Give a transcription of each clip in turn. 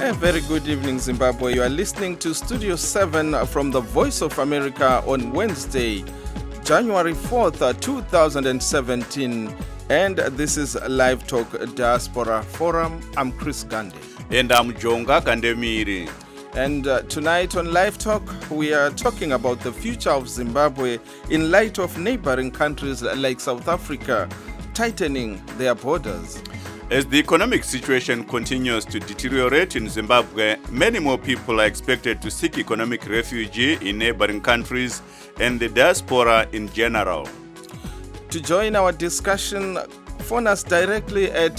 A very good evening, Zimbabwe. You are listening to Studio 7 from the Voice of America on Wednesday, January 4th, 2017. And this is Live Talk Diaspora Forum. I'm Chris Gande. And I'm Jonga Kandemiri. And tonight on Live Talk, we are talking about the future of Zimbabwe in light of neighboring countries like South Africa tightening their borders. As the economic situation continues to deteriorate in Zimbabwe, many more people are expected to seek economic refuge in neighboring countries and the diaspora in general. To join our discussion, phone us directly at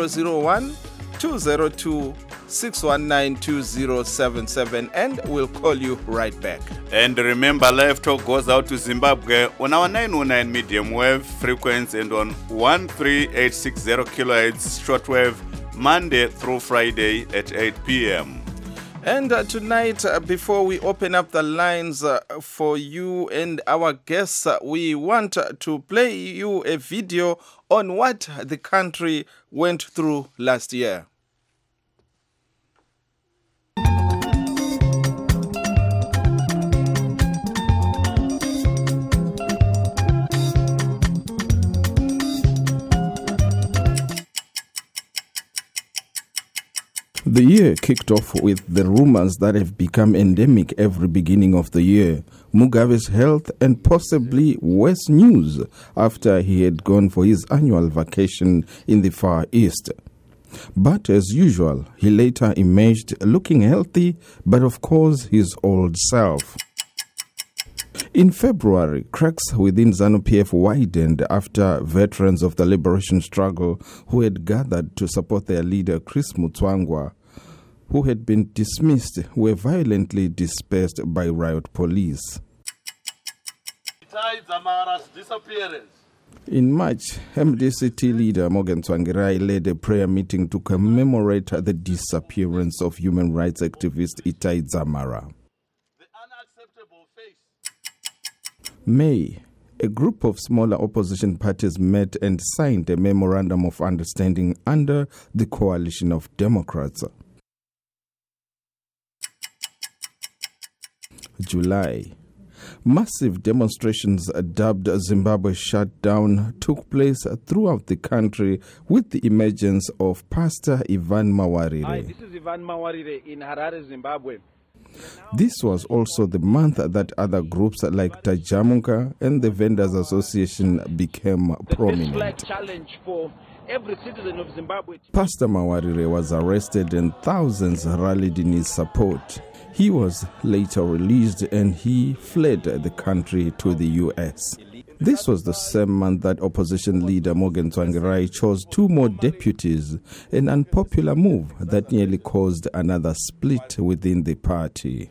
001-202-619-2077 and we'll call you right back. And remember, Live Talk goes out to Zimbabwe on our 909 medium wave frequency and on 13860 kilohertz shortwave Monday through Friday at 8 p.m. And tonight, before we open up the lines for you and our guests, we want to play you a video on what the country went through last year. The year kicked off with the rumors that have become endemic every beginning of the year. Mugabe's health and possibly worse news after he had gone for his annual vacation in the Far East. But as usual, he later emerged looking healthy, but of course his old self. In February, cracks within ZANU-PF widened after veterans of the liberation struggle who had gathered to support their leader Chris Mutsvangwa, who had been dismissed, were violently dispersed by riot police. In March, MDCT leader Morgan Tsvangirai led a prayer meeting to commemorate the disappearance of human rights activist Itai Dzamara. May, a group of smaller opposition parties met and signed a memorandum of understanding under the Coalition of Democrats. July, massive demonstrations dubbed Zimbabwe Shutdown took place throughout the country with the emergence of Pastor Ivan Mawarire. Hi, this is Ivan Mawarire in Harare, Zimbabwe. This was also the month that other groups like Tajamuka and the Vendors Association became prominent. The big flag challenge for every citizen of Zimbabwe. Pastor Mawarire was arrested and thousands rallied in his support. He was later released and he fled the country to the US. This was the same month that opposition leader Morgan Tsvangirai chose two more deputies, an unpopular move that nearly caused another split within the party.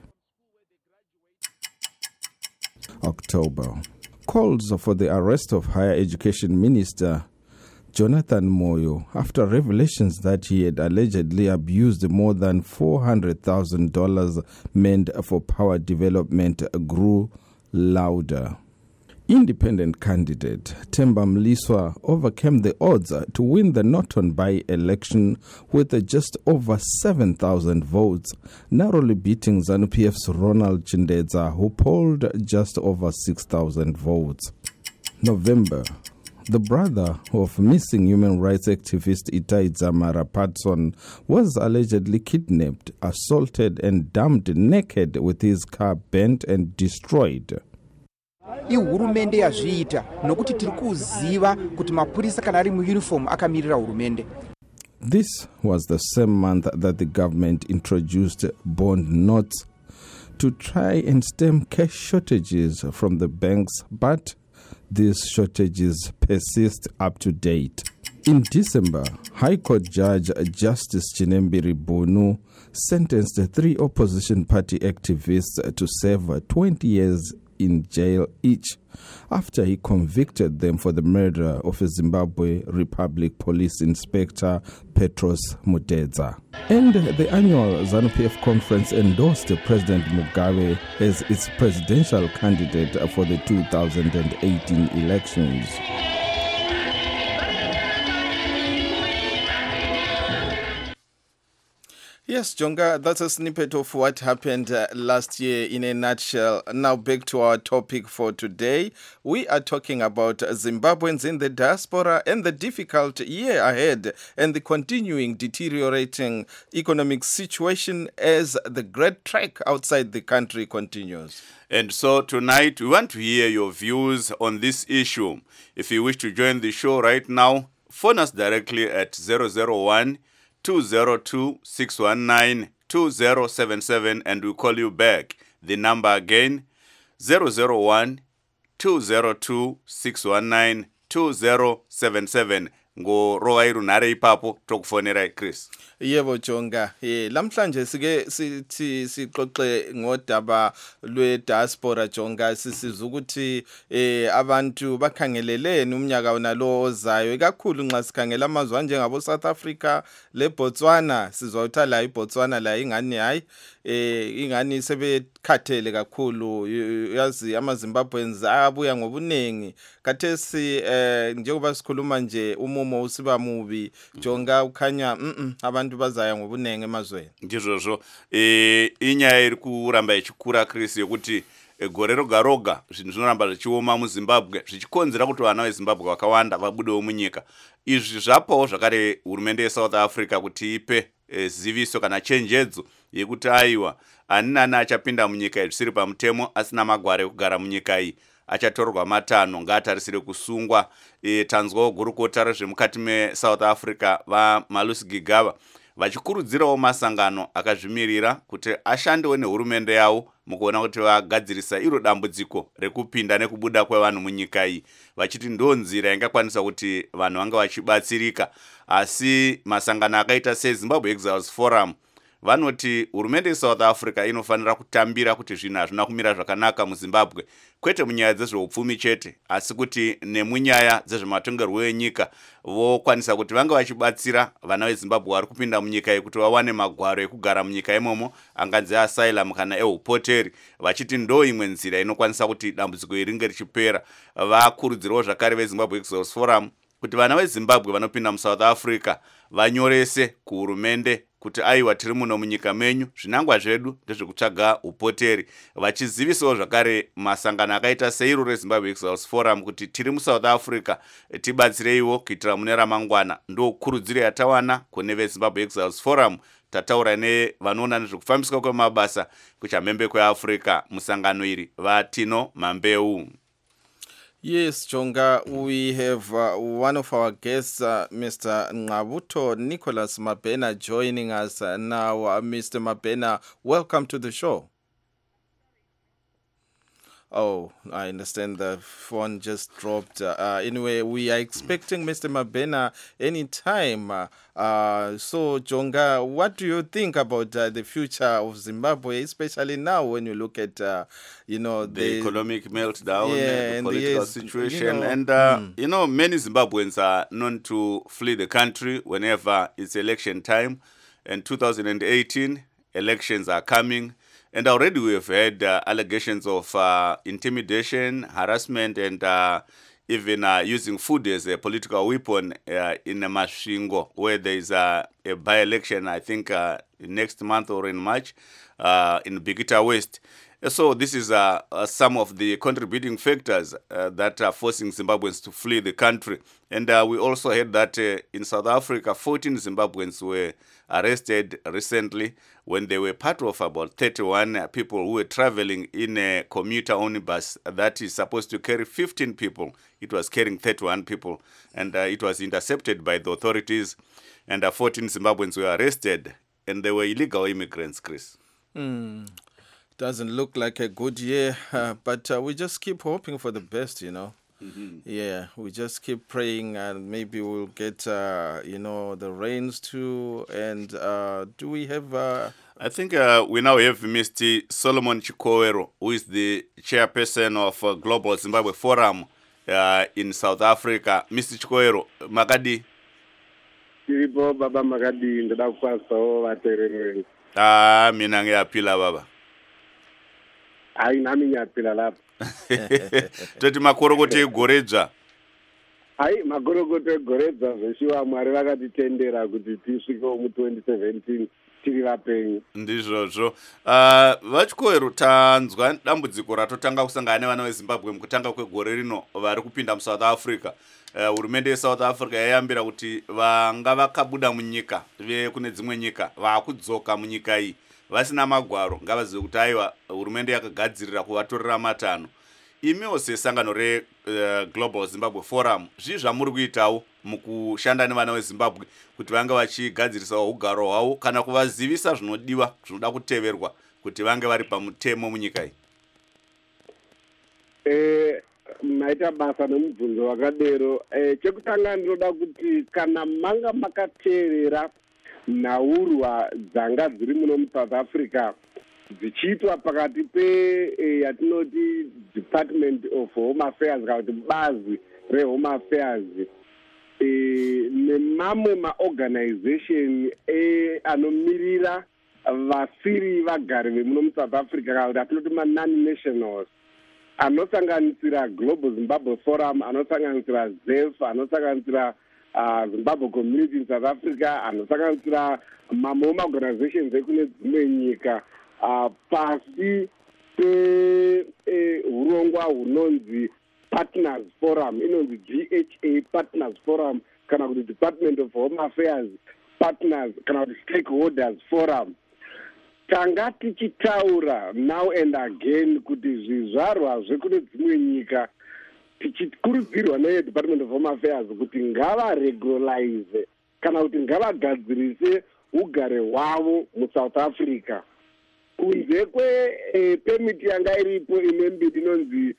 October. Calls for the arrest of Higher Education Minister Jonathan Moyo after revelations that he had allegedly abused more than $400,000 meant for power development grew louder. Independent candidate Themba Mliswa overcame the odds to win the Norton by-election with just over 7,000 votes, narrowly beating ZANU-PF's Ronald Chindedza, who polled just over 6,000 votes. November. The brother of missing human rights activist Itai Dzamara Patson was allegedly kidnapped, assaulted and dumped naked with his car burnt and destroyed. Ihurumende yazviita nokuti tiri kuziva kuti mapurisa kana ari muuniform akamirira hurumende. This was the same month that the government introduced bond notes to try and stem cash shortages from the banks, but these shortages persist up to date. In December, High Court Judge Justice Chinembiri Bonu sentenced 3 opposition party activists to serve 20 years in jail each after he convicted them for the murder of a Zimbabwe Republic Police Inspector Petros Mudedza. And the annual ZANU-PF conference endorsed President Mugabe as its presidential candidate for the 2018 elections. Yes, Jonga, that's a snippet of what happened last year in a nutshell. Now back to our topic for today. We are talking about Zimbabweans in the diaspora and the difficult year ahead and the continuing deteriorating economic situation as the great trek outside the country continues. And so tonight we want to hear your views on this issue. If you wish to join the show right now, phone us directly at 001 202 619 2077 and we'll call you back. The number again, 001 202 619 2077. Ngorowa nare ipapo tokufonera Chris. Yebo Jonga, lamhlanje sike sithi sixoxe ngodaba lwe diaspora Jonga, sisiza ukuthi abantu bakhangeleleni umnyaka onalo ozayo, ikakhulu nxa sikhangela amazwe njengabo South Africa le Botswana. Sizotha la iBotswana la ingani hayi ingani sebekhathele kakhulu, yazi amaZimbabweans abuya ngobunengi kathesi njengoba sikhuluma nje umumo usiba mubi Jonga, ukhanya abantu bazaya ngobunengi emazweni. Ndizvozvo inyaya iri kuramba ichikura Chris yokuti gore roga roga zvinhu zvinoramba zvichioma muZimbabwe zvichikonzera kuti vana veZimbabwe vakawanda vabudewo munyika. Izvi zvapawo zvakare hurumende yeSouth Africa kuti ipe ziviso kana chenjedzo yekuti aiwa ani nani achapinda munyika zvisiri pamutemo asina magwaro ekugara munyika iyi achatorwa matanho ngaatarisire kusungwa. Tanzwawo gurukota rezvemukati meSouth Africa vaMalusi Gigaba vachikurudzirawo masangano akazvimirira kuti ashandewo nehurumende yavo mukuona kuti vagadzirisa iro dambudziko rekupinda nekubuda kwevanhu munyika iyi, vachiti ndo nzira ingakwanisa kuti vanhu vanga vachibatsirika. Asi masangano akaita seZimbabwe Exiles Forum vanoti hurumende yeSouth Africa inofanira kutambira kuti zvinhu hazvina kumira zvakanaka muZimbabwe, kwete munyaya dzezveupfumi chete asi kuti nemunyaya dzezvematongerwo enyika vokwanisa kuti vanga vachibatsira vana veZimbabwe vari kupinda munyika iyi kuti vawane magwaro ekugara munyika imomo anganzi asylum kana eupoteri, vachiti ndo imwe nzira inokwanisa kuti dambudziko iri ringe richipera. Vakurudzirawo zvakare veZimbabwe Exiles Forum kuti vana veZimbabwe vanopinda muSouth Africa vanyorese kuhurumende kuti aiwa tiri muno munyika menyu, zvinangwa zvedu ndezvekutsvaga upoteri, vachizivisawo zvakare masangano akaita seiro reZimbabwe Exiles Forum kuti tiri muSouth Africa tibatsireiwo kuitira mune ramangwana. Ndo kurudziro yatawana kune veZimbabwe Exiles Forum. Tataura nevanoona nezvekufambiswa kwemabasa kuchamhembe kweAfrica musangano iri vaTino Mambeu. Yes, Jonga, we have one of our guests, Mr. Ngabuto Nicholas Mabena, joining us now. Mr. Mabena, welcome to the show. Oh, I understand the phone just dropped. Anyway, we are expecting Mr. Mabena anytime. So, Jonga, what do you think about the future of Zimbabwe, especially now when you look at, the economic meltdown, the political situation, and many Zimbabweans are known to flee the country whenever it's election time. And 2018 elections are coming. And already we have had allegations of intimidation, harassment, and even using food as a political weapon in Masvingo, where there is a by-election, I think, next month or in March, in Bikita West. So this is some of the contributing factors that are forcing Zimbabweans to flee the country. And we also heard that in South Africa, 14 Zimbabweans were arrested recently when they were part of about 31 people who were traveling in a commuter-only bus that is supposed to carry 15 people. It was carrying 31 people, and it was intercepted by the authorities, and 14 Zimbabweans were arrested, and they were illegal immigrants, Chris. Doesn't look like a good year, but we just keep hoping for the best, Mm-hmm. Yeah, we just keep praying and maybe we'll get, the rains too. And do we have... I think we now have Mr. Solomon Chikowero, who is the chairperson of Global Zimbabwe Forum in South Africa. Mr. Chikowero, Makadi. Tiripo baba Makadi, ndoda kupasawo vateereri. Mina ngiyapila baba. Hayi nami ngiyapila lapha. Toti makoro kuti igoredzva. hai magorokoto egoredza zveshiwa mwari vakatitendera kuti tisvikewo mu2017 tiri vapenyu. Ndizvozvo. Vachikoero, tanzwa dambudziko ratotanga kusangana nevana veZimbabwe mukutanga kwegore rino vari kupinda muSouth Africa. Hurumende yeSouth Africa yayambira kuti vanga vakabuda munyika vekune dzimwe nyika vakudzoka munyika iyi vasina magwaro ngavazive kuti aiwa hurumende yakagadzirira kuvatorera matanho. Imiwo sesangano reGlobal Zimbabwe Forum, zvii zvamuri kuitawo mukushanda nevana veZimbabwe kuti vange vachigadzirisawo ugaro hwavo kana kuvazivisa zvinodiwa zvinoda kuteverwa kuti vange vari pamutemo munyika iyi? Maita basa nemubvunzo wakadero. Chekutanga ndinoda kuti kana manga makateerera nhaurwa dzanga dziri muno muSouth Africa dzichiitwa pakati yatinoti Department of Home Affairs kana kuti bazi reHome Affairs nemamwe maorganization anomirira vasiri vagari vemuno muSouth Africa kana kuti atinoti non-nationals, anosanganisira Global Zimbabwe Forum, anosanganisira ZEF, anosanganisira Zimbabwe Community in South Africa, anosanganisira mamwe organizations ekune dzimwe nyika pasi pehurongwa hunonzi Partners Forum, inonzi GHA Partners Forum kana kuti Department of Home Affairs Partners kana kuti Stakeholders Forum. Tanga tichitaura now and again kuti zvizvarwa zvekune dzimwe nyika tichikurudzirwa neDepartment of Home Affairs kuti ngavaregularize kana kuti ngavagadzirise ugare hwavo muSouth Africa. Kunze kwepemiti yanga iripo ine mbiri inonzi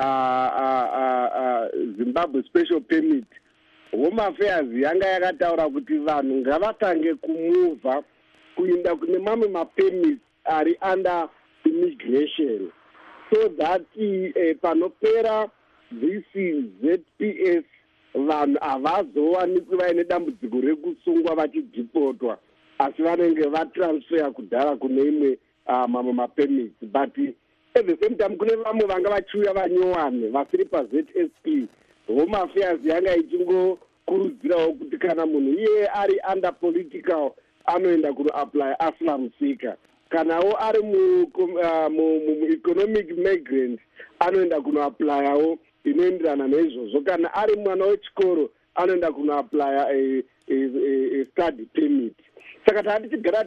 Zimbabwe Special Permit, Home Affairs yanga yakataura kuti vanhu ngavatange kumuvha kuinda kune mamwe mapemits ari under immigration, so that panopera this ZPS vanhu havazowanikwi vaine dambudziko rekusungwa vachidhipotwa, asi vanenge vatransfer kudhara kune imwe mamwe mapemits. But at the same time kune vamwe vanga vachiuya vanyowane vasiri paZSP. Home Affairs yanga ichingokurudzirawo kuti kana munhu iye ari under political anoenda kunoapply asylum seeker, kanawo ari economic migrant anoenda kunoapplywo inoenderana neizvozvo, kana ari mwana wechikoro anoenda kunoapply study permit. Saka tati tigara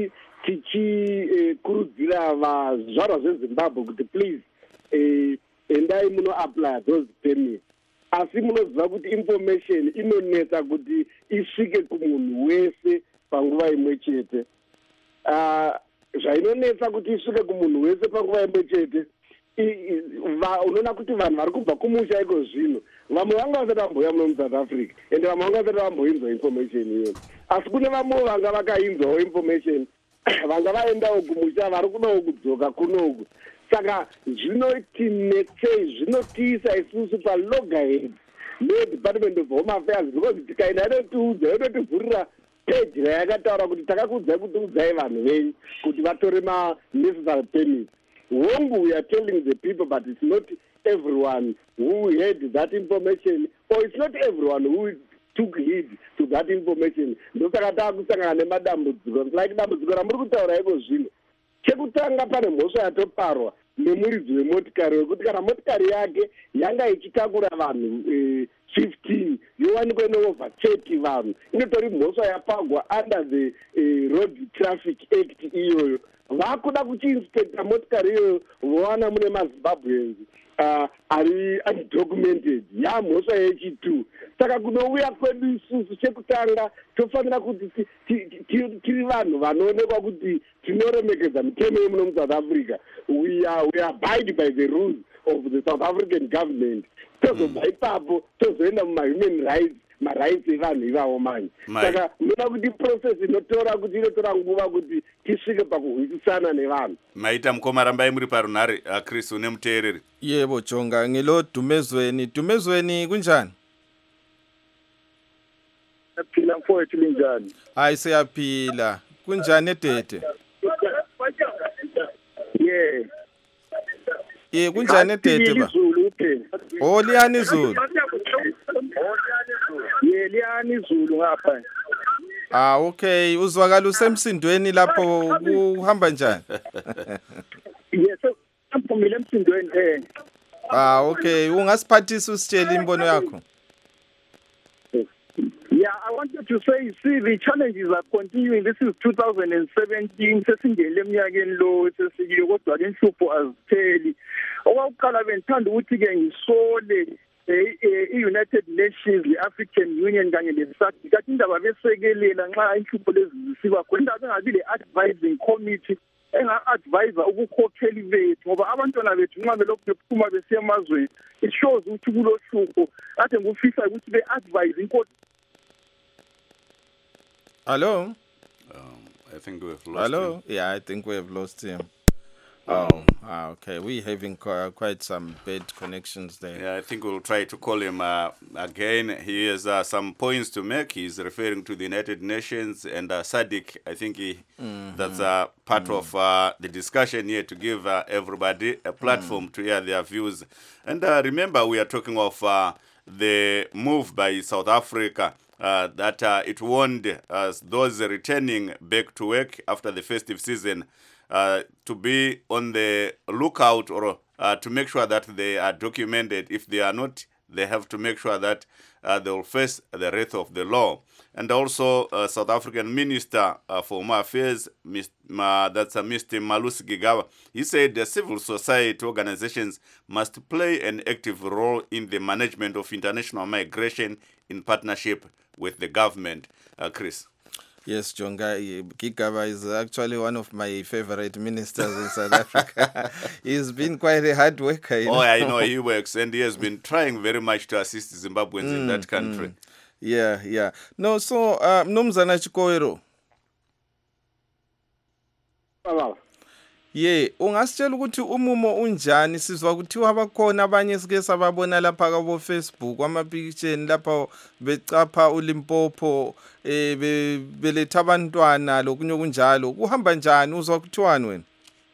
tichikurudzira vazvarwa zveZimbabwe kuti please endai munoapply those permits, asi munoziva kuti information inonetsa kuti isvike kumunhu wese panguva imwe chete. Zvainonetsa kuti isvike kumunhu wese panguva imwe chete, unoona kuti vanhu vari kubva kumusha iko zvino vamwe vanga vasati vamboya muno muSouth Africa ende vamwe vanga vasati vamboinzwa information iyoyo, asi kune vamwe vanga vakainzwawo information vanga vaendawo kumusha vari kudawo kudzoka kunoku. Saka zvinotinetsei, zvinotiisa isusu paloggerhead neDepartment of Home Affairs, because tikaenda inotiudza inotivhurira peji rayakataura kuti takakuudzai kuti udzai vanhu venyu kuti vatore necessary permits. Hongu, we are telling the people, but it's not everyone who heard that information, or it's not everyone who took heed to that information. Ndosaka takusangana nemadambudziko like dambudziko ramuri kutaura iko zvino. Chekutanga pane mhosva yatoparwa nemuridzi wemotikari wekuti kana motikari yake yanga ichitakura vanhu 15 yowanikwa inoovha 30 vanhu, inotori mhosva yapagwa under the Road Traffic Act iyoyo. Vakuda kuchiinspecta motikari iyoyo vowana mune maZimbabweans ari undocumented, yamhosva yechi2. Saka kunouya kwedu isusu chekutanga tofanira kuti tiri vanhu vanoonekwa kuti tinoremekedza mitemo yemuno muSouth Africa. We abide by the rules of the South African government. Tozobva ipapo tozoenda muma-human rights, marights evanhu ivavo manje. Saka ndoda kuti process inotora kuti inotora nguva kuti tisvike pakuhwisisana nevanhu. Maita mukoma, rambai muri parunhare. Chris, une muteereri? Yebo Jonga, ngilo Dumezweni. Dumezweni kunjani? Phila mfowethu linjani? Hayi siyaphila. Kunjani edede? Kunjani edede ba? Oh, liyani izulu. liyani izulu ngapha. Okay, uzwakala usemsindweni lapho uhamba njani? Yes, amphumile emsindweni Okay, ungasiphathisa usitshela imbono yakho. Yeah, I wanted to say, see, the challenges are continuing. This is 2017. Sesingele eminyakeni lo sesikile kodwa ke inhlupho azitheli. Okwaqala bengithanda ukuthi ke ngisole i-United Nations, i-African Union kanye le-SADC kathi indaba besekelela nxa inhlupho lezi zisiba khona indaba engabi le-advising committee enga-advisa ubukhokheli bethu ngoba abantwana bethu nxa belokhu bephuma besiya emazweni it shows ukuthi kulohlupho kade ngufisa ukuthi be-advise inkosi. Hello? I think we've lost Hello? him. Yeah, I think we have lost him. Okay. We're having quite some bad connections there. Yeah, I think we'll try to call him again. He has some points to make. He's referring to the United Nations and SADC. I think that's part of the discussion here to give everybody a platform to hear their views. And remember, we are talking of the move by South Africa that it warned those returning back to work after the festive season to be on the lookout or to make sure that they are documented. If they are not, they have to make sure that they will face the wrath of the law. And also, South African Minister for Home Affairs, that's Mr. Malusi Gigaba, he said the civil society organizations must play an active role in the management of international migration in partnership with the government. Chris. Yes, Jonga, Gigaba is actually one of my favorite ministers in South Africa. He's been quite a hard worker. Oh, I know he works, and he has been trying very much to assist Zimbabweans in that country. Yeah. No, so, Mnumzana Chikoero. Ungasitshela ukuthi umumo unjani sizwa kuthiwa abakhona abanye sike sababona lapha kabo Facebook amapicture lapha becapha uLimpopo beletha abantwana lokunye kunjalo kuhamba njani uzwa kuthiwani wena?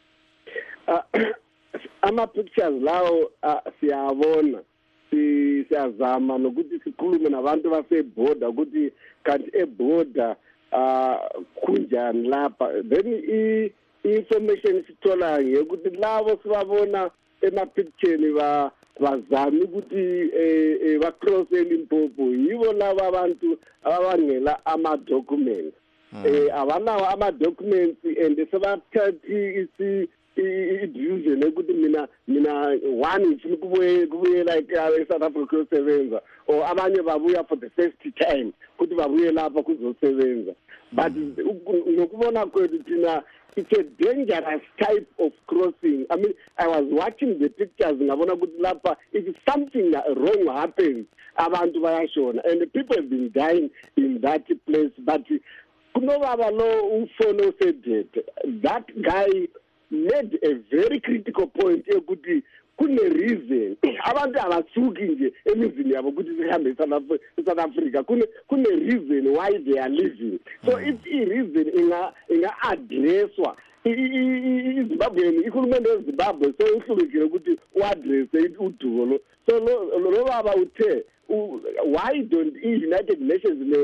Ama pictures lawo siyabona siyazama nokuthi sikhulume nabantu baseborder ukuthi kanti eborder kunjani lapha then information sithola ngekuthi labo sibabona emapicture bazama ukuthi ba cross eLimpopo yibo laba abantu abangela ama documents abanawo ama documents and sebathathi i-division ukuthi mina one ngifuna ukubuyela eSouth Africa yosebenza or abanye babuya for the first time ukuthi babuye lapha kuzosebenza but ngokubona kwethu thina it's a dangerous type of crossing. I mean, I was watching the pictures ngabona ukuthi lapha if something wrong happens abantu bayashona and the people have been dying in that place but kunobaba lo ufono said that guy made a very critical point ukuthi kune reason abantu abasuki nje emizini yabo ukuthi sihambe eSouth Africa kune reason why they are living so if I reason inga addresswa iZimbabwe ikhulumende yeZimbabwe so uhlulekile ukuthi uaddress udumo lo so lo baba uthe why don't United Nations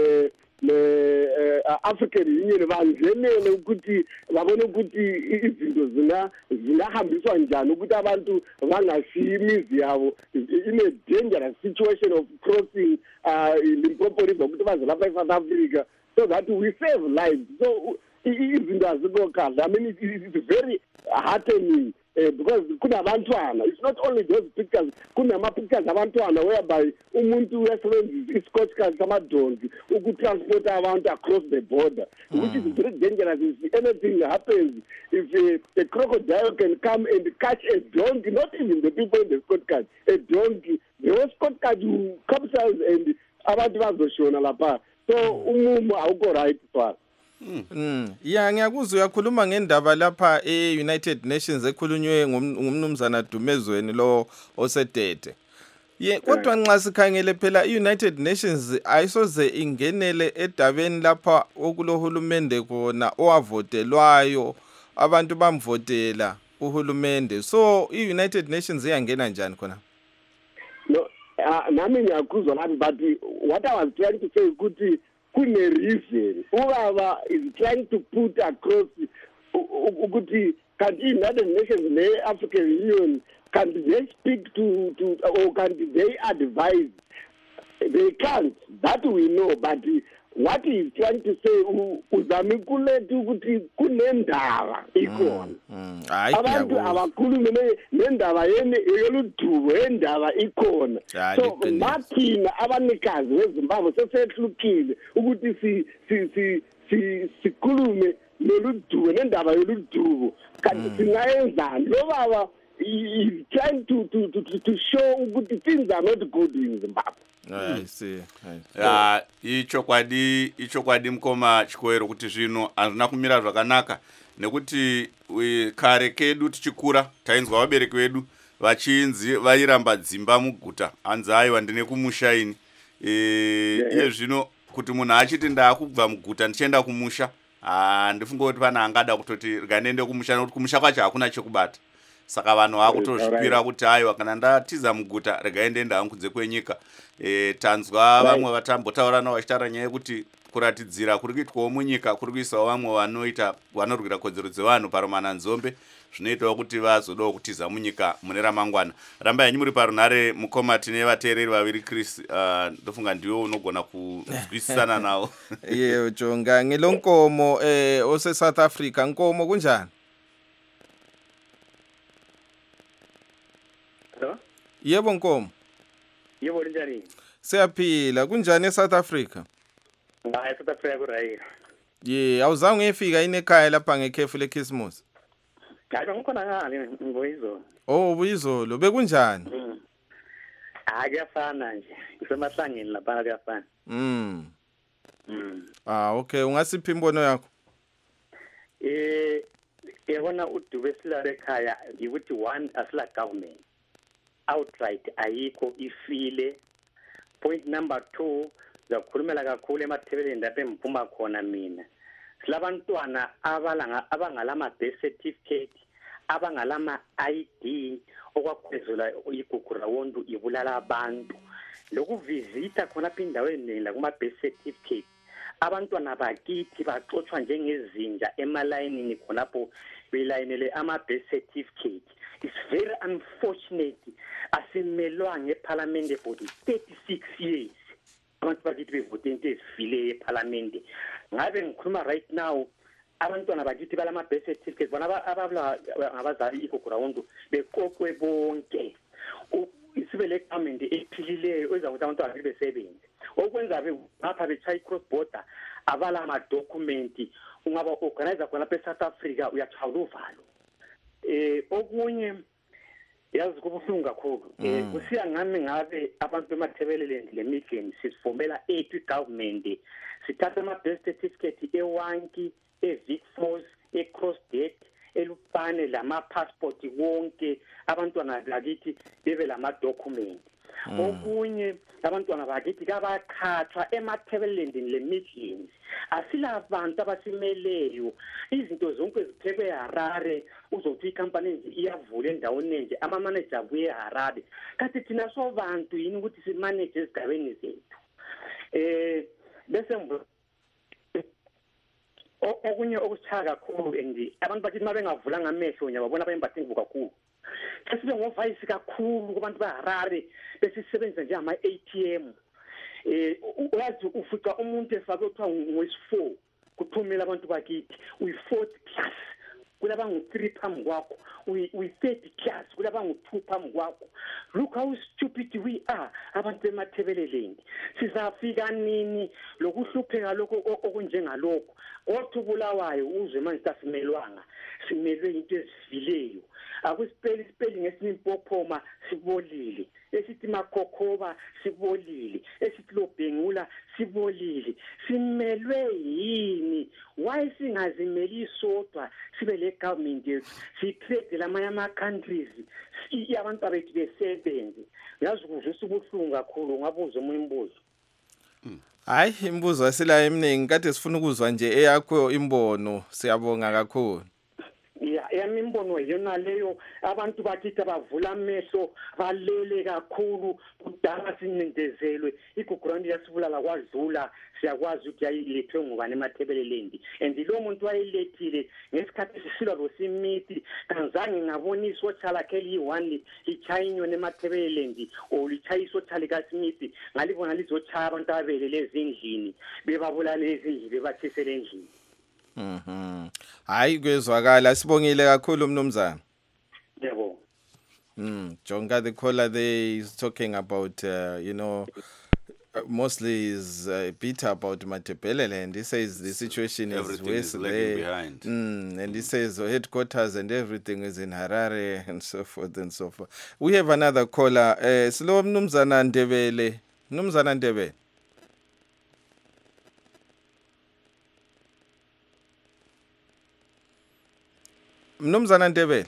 African Union bangenele ukuthi babone ukuthi izinto zingahambiswa njani ukuthi abantu bangashiya imizi yabo in a dangerous situation of crossing Limpopo River ukuthi baze lapha eSouth Africa so that we save lives so izinto azikho kahle I mean it's very heartening because kunabantwana it's not only those pictures kunama pictures abantwana whereby umuntu uyasebenzisa iScotch card samadonki ukutransport abantu across the border which is very dangerous if anything happens if a crocodile can come and catch a donkey not even the people in the Scotch card a donkey the Scotch card will capsize and abantu bazoshona lapha so umumo awukho right for Yeah, ngiyakuzwa uyakhuluma ngendaba lapha eUnited Nations ekhulunywe ngumnumzana Dumezweni lo osedede. Kodwa nxa sikhangele phela iUnited Nations ayisoze ingenele edabeni lapha okulohulumende khona owavotelwayo abantu bamvotela uhulumende. So iUnited Nations iyangena njani khona? No, nami ngiyakuzwa nami, but what I was trying to say ukuthi kune-reason ubaba is trying to put across ukuthi kanti i-United Nations ne-African Union can't they speak to or can't they advise? They can't. That we know. But what he's trying to say, uzami kulethu ukuthi kunendaba ikhona. Abantu abakhuluma nendaba yoludubo endaba ikhona. So mathina abanikazi weZimbabwe sesehlukile ukuthi sikhulume noludubo nendaba yoludubo kanti singayenzani lo baba is trying to show ukuthi things are not good in Zimbabwe. I see. Ichokwadi mkoma Chikwero kuti zvino azvina kumira zvakanaka nekuti kare kedu tichikura tainzwa vabereki vedu vachinzi vairamba dzimba muguta anzi aiwa ndine kumusha ini iye zvino kuti munhu achiti ndaakubva muguta ndichienda kumusha ndifunga kuti pana angada kutoti rikanende kumusha nokuti kumusha kwacho hakuna chekubata. Saka vanhu vakutozvipira kuti aiwa kana ndatiza muguta regaende hangu kunze kwenyika. Tanzwa vamwe vatambotaura navo vachitaura nyaya yekuti kuratidzira kuri kuitwawo munyika kuri kuisawo vamwe vanorwira kodzero dzevanhu paromana nzombe zvinoitawo kuti vazodawo kutiza munyika mune ramangwana. Ramba yanyu muri parunhare mukoma tine vateereri vaviri Chris ndofunga ndiwo unogona kuzwisisana nawo. Ye Jonga ngilonkomo ose South Africa nkomo kunjani? Yebo nkomo. Yebo njani? Siyaphila kunjani eSouth Africa? Hayi South Africa kurayira. Ye awuzange uyeFika inekhaya lapha ngekhefu leChristmas. Hayi ngikhona ngale ngoyizolo. Oh buyizolo bekunjani? Akuyafana nje. Kusemahlangeni lapha akuyafana. Okay ungasiphi imbono yakho? Yabona uDube silale ekhaya ukuthi one asila government. Outright ayikho ifile. Point number 2 zakhulumela kakhulu emathebeleni lapho emphuma khona mina. Silabantwana abangalama birth certificate, abangalama ID okwakhwezela igugura wonke ibulala abantu. Lokuvizita khona pindaweni la kuma birth certificate. Abantwana bakithi baxoxwa njengezinja emalayinini khonapho belayinele ama birth certificate. It's very unfortunate. Asimelwanga eParliament for 36 years. Abantu bakithi bevote into ezifile eParliament. Ngabe ngikhuluma right now abantwana bakithi balama birth certificates bona ababula ngabazali igugura wonke beqoqwe bonke. Isibele government ephilileyo ezakuthi abantwana besebenze. Okwenza ngapha betshaya cross border abala ama document ungaba organizer khona lapha eSouth Africa uyachawula uvalo. Okunye yazi kubuhlungu kakhulu. Kusiya ngami ngabe abantu bemathebeleleni lemidleni sifomela ethu government sithatha ama birth certificate ewanki eVicforce eCrossdeck elupane lama passport wonke abantwana bakithi bebe lama document. Okunye abantwana bakithi kabakhathwa emathebeleni lemidleni asila abantu abasimeleyo izinto zonke ziphekwe eHarare uzothi icompany iyavula endaweni nje ama manager abuye eHarare kanti thina sobantu yini ukuthi si manage ezigabeni zethu bese okunye okuchaka kakhulu endi abantu bakithi mabengavulanga amehlo nyababona bayembathe ingubo kakhulu kasibe ngovice kakhulu kubantu beHarare besisebenza nje ama ATM uyazi ufica umuntu efake kuthiwa ngwesi4 kuphumela abantu bakithi uyi4th class kulaba ngu3 phambi kwakho uyi3rd class kulaba ngu2 phambi kwakho. Look how stupid we are abantu bemathebeleleni. Sizafika nini lokuhlupheka lokho okunjengalokho othubulawayo uzwe manje simelwanga simelwe into ezifileyo akuspelling esinimpophoma sibolile esithi makhokhoba sibolile esithi lobhengula sibolile simelwe yini why singazimeli sodwa sibe le government yethu sitrade lamanye ama countries abantu abethu besebenze yazi kuzwisa ubuhlungu kakhulu ngabuza omunye imbuzo. Hayi imbuzo asila eminingi kade sifuna ukuzwa nje eyakho imbono siyabonga kakhulu. Yeah yami imbono yona leyo abantu bakithi bavula amehlo balele kakhulu kudala sincindezelwe igugurandi yasibulala kwadlula siyakwazi ukuthi ayilethwe ngubani emathebelelendi and lo muntu wayilethile ngesikhathi sisilwa losimiti kanzange ngabonisa othala keli one lichayinyo nemathebelelendi o lichayisa othala kaSmith ngalibona lizochaya abantu abelele ezindlini bebabulala ezindlini bebathisele endlini. Hayi kwezwakala sibongile kakhulu mnumzana. Yebo. Jonga the caller there is talking about mostly is bitter about Matabeleland, and he says the situation everything is worse there. Behind. And he says headquarters and everything is in Harare and so forth and so forth. We have another caller. Slow Mnumzana Ndebele. Mnumzana Ndebele. Mnumzana Ndebele.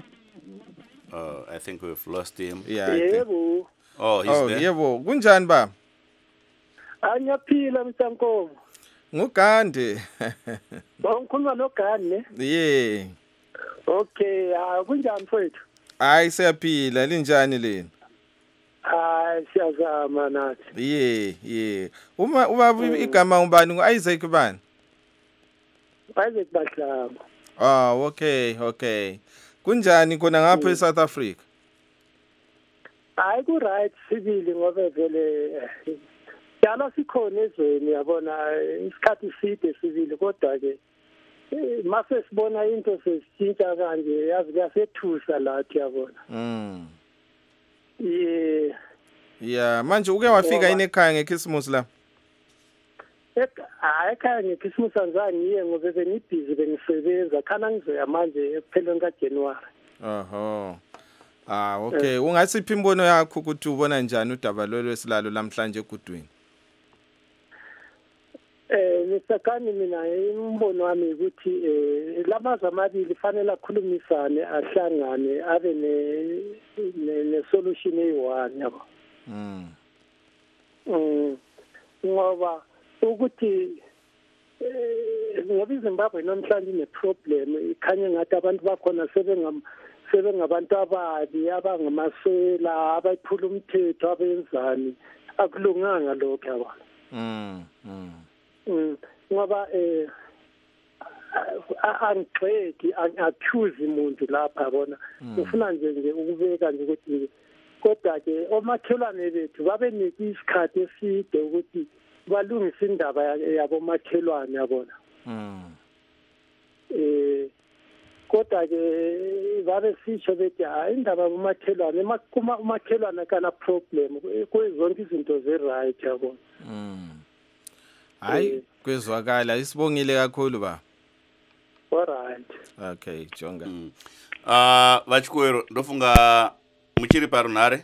I think we've lost him. Yeah. Yebo. Oh, he's there. Yebo. Kunjani ba? Anyaphila Msankomo. Ngugande. Ngikhuluma noGande. Yeah. Okay, kunjani mfowethu? Hayi siyaphila linjani leni? Siyazama nathi. Yeah. Uma igama ngubani ngu-Isaac bani? Isaac Bahlama. Okay. Kunjani khona ngapha eSouth Africa? Hayi ku right sibili ngoba vele yala sikhona ezweni yabona isikhathi side sibili kodwa ke mase sibona into sesitshintsha kanje yazi kuyasethusa lathi yabona. Yeah, manje uke wafika yini ekhaya ngeChristmas la? Ekhaya ngeChristmas anzange ngiye ngoba benibhizi bengisebenza khana ngizoya manje ekupheleni kaJanuary. Okay. Ungasiphi imbono yakho ukuthi ubona njani udaba lwesilalo lamhlanje egudwini? Nisakani mina imbono wami ukuthi lamazwe amabili fanele akhulumisane ahlangane abe ne solution eyi-one yabo. Ngoba ukuthi ngoba iZimbabwe namhlanje ine-problem ikhanye ngathi abantu bakhona sebengabantu ababi abangamasela abayiphula umthetho abenzani akulunganga lokho yabona. Ngoba angixeki accuse umuntu lapha yabona ufuna nje ukubeka nje ukuthi kodwa ke omakhelwane bethu babenike isikhathi eside ukuthi balungise indaba yabo makhelwane yabona. Kodwa ke babe sisho bethi hayi indaba kumakhelwane umakhelwane kana problem kwezonke izinto ze right yabona. Hayi kwezwakala isibongile kakhulu ba. Alright. Okay, jonga. Vachikwero ndofunga muchiri parunhare.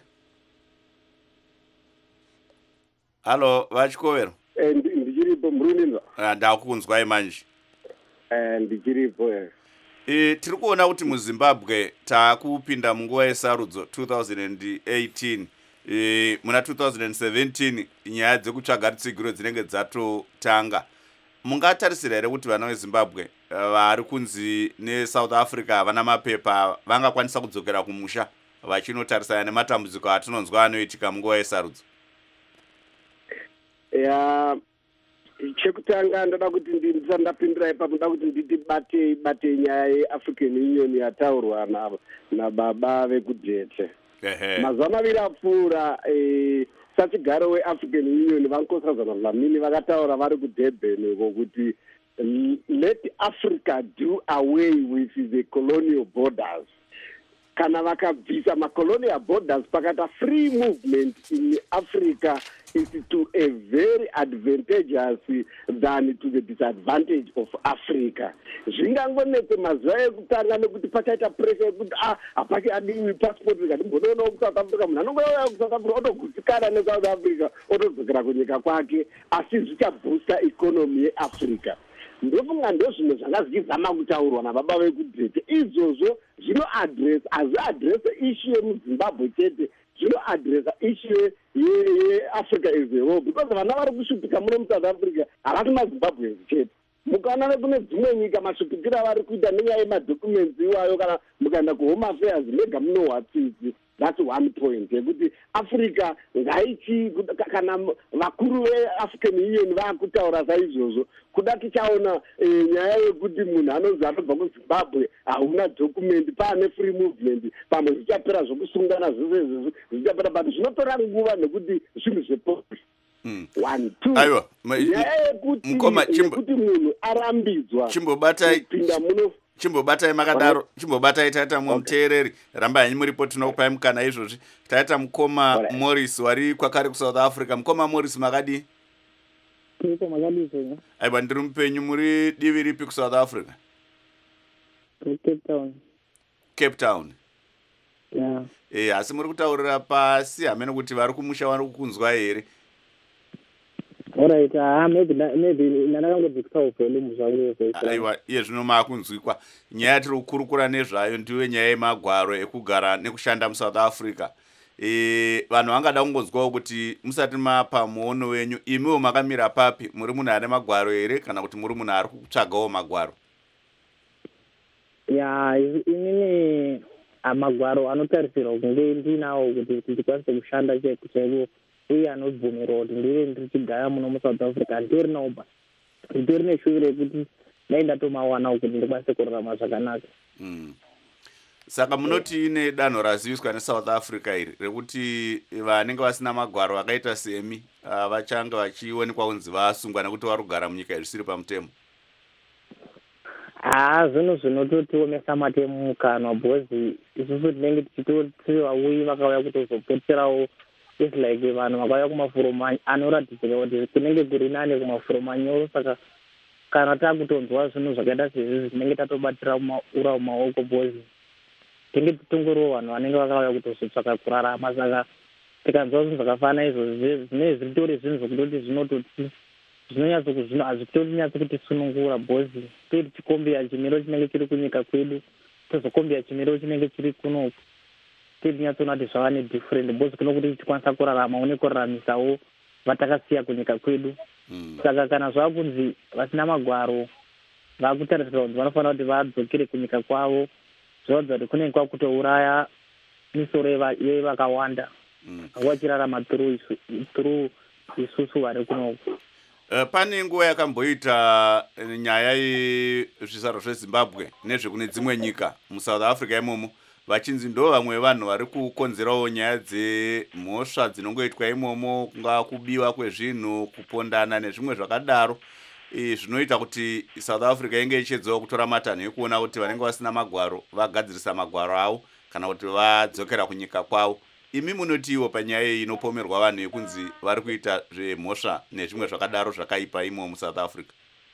Halo Vachikwero. Ndichiripo murunindwa. Ndakunzwai manje. Ndichiripo. Tiri kuona kuti muZimbabwe taakupinda munguva yesarudzo 2018. Muna 2017 nyaya dzekutsvaga rutsigiro dzinenge dzatotanga. Mungatarisira here kuti vana veZimbabwe vari kunzi neSouth Africa vana mapepa vangakwanisa kudzokera kumusha vachinotarisana nematambudziko atinonzwa anoitika munguva yesarudzo? Chekutanga ndoda kuti ndisandapindira ipapo ndoda kuti nditi bate nyaya yeAfrican Union yataurwa nababa vekudhete. Mazuva maviri apfuura sachigaro weAfrican Union vankosazana Dlamini vakataura vari kuDurban kuti let Africa do away with the colonial borders. Kana vakabvisa macolonial borders pakata free movement in Africa is to a very advantageous than to the disadvantage of Africa. Zvingangonetse mazuva ekutanga nekuti pachaita pressure yekuti hapaki adiwi passport ikati mbonoona kuSouth Africa munhu anongouya kuSouth Africa otogutsikana neSouth Africa otodzokera kunyika kwake asi zvichaboosta economy yeAfrica. Ndofunga ndozvinhu zvanga zvichizama kutaurwa nababa vekudhete izvozvo hazviadrese issue yemuZimbabwe chete zvinoadresa issue yeAfrica as a whole because vana vari kushupika muno muSouth Africa havati maZimbabwe chete mukaona kune dzimwe nyika masvikitiro avari kuita nenyaya yemadhokuments iwayo kana mukaenda kuhome affairs mega munohwa tsitsi. That's one point yekuti Africa ngaichi kana vakuru veAfrican Union vakutaura saizvozvo kuda tichaona nyaya yekuti munhu anonzi anobva kuZimbabwe hauna document paane free movement pamwe zvichapera zvokusungana zvose izvozvo zvichapera but zvinotora nguva nekuti zvinhu zvepolisi. 1 2 nyaya yekuti munhu arambidzwa chimbobata makadaro chimbobatai taita muteereri rambai henyu muripo tinokupai mukana izvozvi taita mukoma Morris wari kwakare kuSouth Africa. Mukoma Morris makadi aiwa ndiri mupenyu muri divi ripi kuSouth Africa? Cape Town. Asi muri kutaurira pasi hamene kuti vari kumusha vari kukunzwa here? Alright, maybe nanakangobvisa volume zvangu. Aiwa, iye zvino maakunzwikwa. Nyaya tiri kukurukura nezvayo ndiwe nyaya yemagwaro ekugara nekushanda muSouth Africa. Vanhu vangada kungonzwawo kuti musati mapa muono wenyu imiwo makamira papi, muri munhu ane magwaro here kana kuti muri munhu ari kutsvagawo magwaro? Inini magwaro anotarisirwa kunge ndinawo kuti tikwanise kushanda chaiko uye anobvumira kuti ndive ndichigara muno muSouth Africa nditori nawo basi nditori neshure yekuti dai ndatomawanawo kuti ndikwanise kurarama zvakanaka. Saka munoti ine danho raziviswa neSouth Africa iri rekuti vanenge vasina magwaro vakaita semi vachanga vachionekwa kunzi vasungwa nekuti vari kugara munyika zvisiri pamutemo? Zvinhu zvinototiomesa matemo mukanwa bhozi isusu tinenge tichitoti vauyi vakauya kutozopoterawo it's like vanhu vakauya kumafuroma anoratidzika kuti kunenge kuri nane kumafuroma nyoro. Saka kana takutonzwa zvinhu zvakaita sezvi tinenge tatobatira ura mumaoko bhozi tinenge titongoriwo vanhu vanenge vakauya kutozotsvaka kurarama. Saka tikanzwa zvinhu zvakafana izvozvi zvinenge zviritori zvinhu zvokutoti zvinototi hazvitotinyatso kutisunungura bhozi toti tikombeya chimiro chinenge chiri kunyika kwedu tozokombeya chimiro chinenge chiri kunoku tinyatsoona kuti zvava nedifferent bhozi kuno kuti tikwanisa kurarama une kuraramisawo vatakasiya kunyika kwedu. Saka kana zvakunzi vasina magwaro vakutarisirwa kunzi vanofanira kuti vadzokere kunyika kwavo zvoratidza kuti kunenge kwakutouraya misoro yevakawanda vachirarama through isusu vari kunoku. Pane nguva yakamboita nyaya yezvizvarwa zveZimbabwe nezvekune dzimwe nyika muSouth Africa imomo vachinzi ndo vamwe vanhu vari kukonzerawo nyaya dzemhosva dzinongoitwa imomo, kunga kubiwa kwezvinhu, kupondana nezvimwe zvakadaro. Zvinoita kuti South Africa inge ichedzawo kutora matanho ekuona kuti vanenge vasina magwaro vagadzirisa magwaro avo kana kuti vadzokera kunyika kwavo. Imi munotiwo panyaya iyi inopomerwa vanhu yekunzi vari kuita zvemhosva nezvimwe zvakadaro zvakaipa imo muSouth Africa?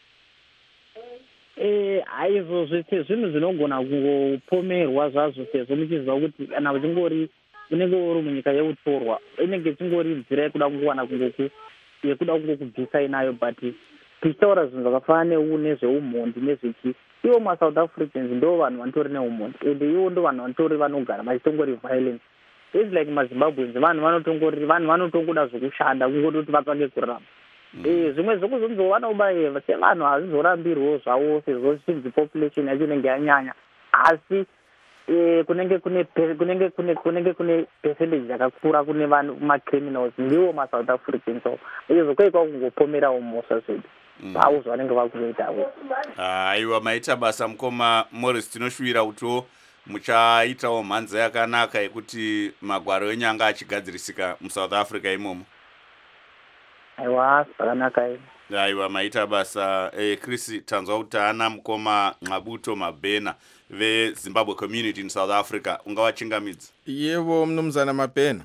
Izvozvo zvinhu zvinogona kungopomerwa zvazvo sezvo muchiziva kuti kana uchingori unenge uri munyika yeutorwa inenge chingori nzira yekuda kungowana yekuda kungokubvisa inayo. But tichitaura zvinhu zvakafanana nezveumhondi nezviki ivo maSouth Africans ndo vanhu vanotori neumhondi ende ivo ndo vanhu vanotori vanogara vachitongori violence. It's like maZimbabweans vanhu vanotongoda zvokushanda kungoti kuti vatsvange kurarama. Zvimwe zvokuzonzovanaoba sevanhu hazvizorambirwo zvavo sezvo chinzi population yacho inenge yanyanya asi kunenge kune percentage yakakura kune vanhu macriminals ndiwo maSouth Africans. Izvo kwaikwa kungopomerawo mhosva zvedu pavo zvavanenge vakuzoitawo. Aiwa, maita basa mukoma Morris, tinoshuvira kutiwo muchaitawo mhanza yakanaka yekuti magwaro enyanga achigadzirisika muSouth Africa imomo. Aiwa, zvakanaka. Aiwa, maita basa. Chris, tanzwa kuti ana mukoma Nxabuto Mabhena veZimbabwe community in South Africa ungavachingamidza? Yevo mnumzana Mabhena.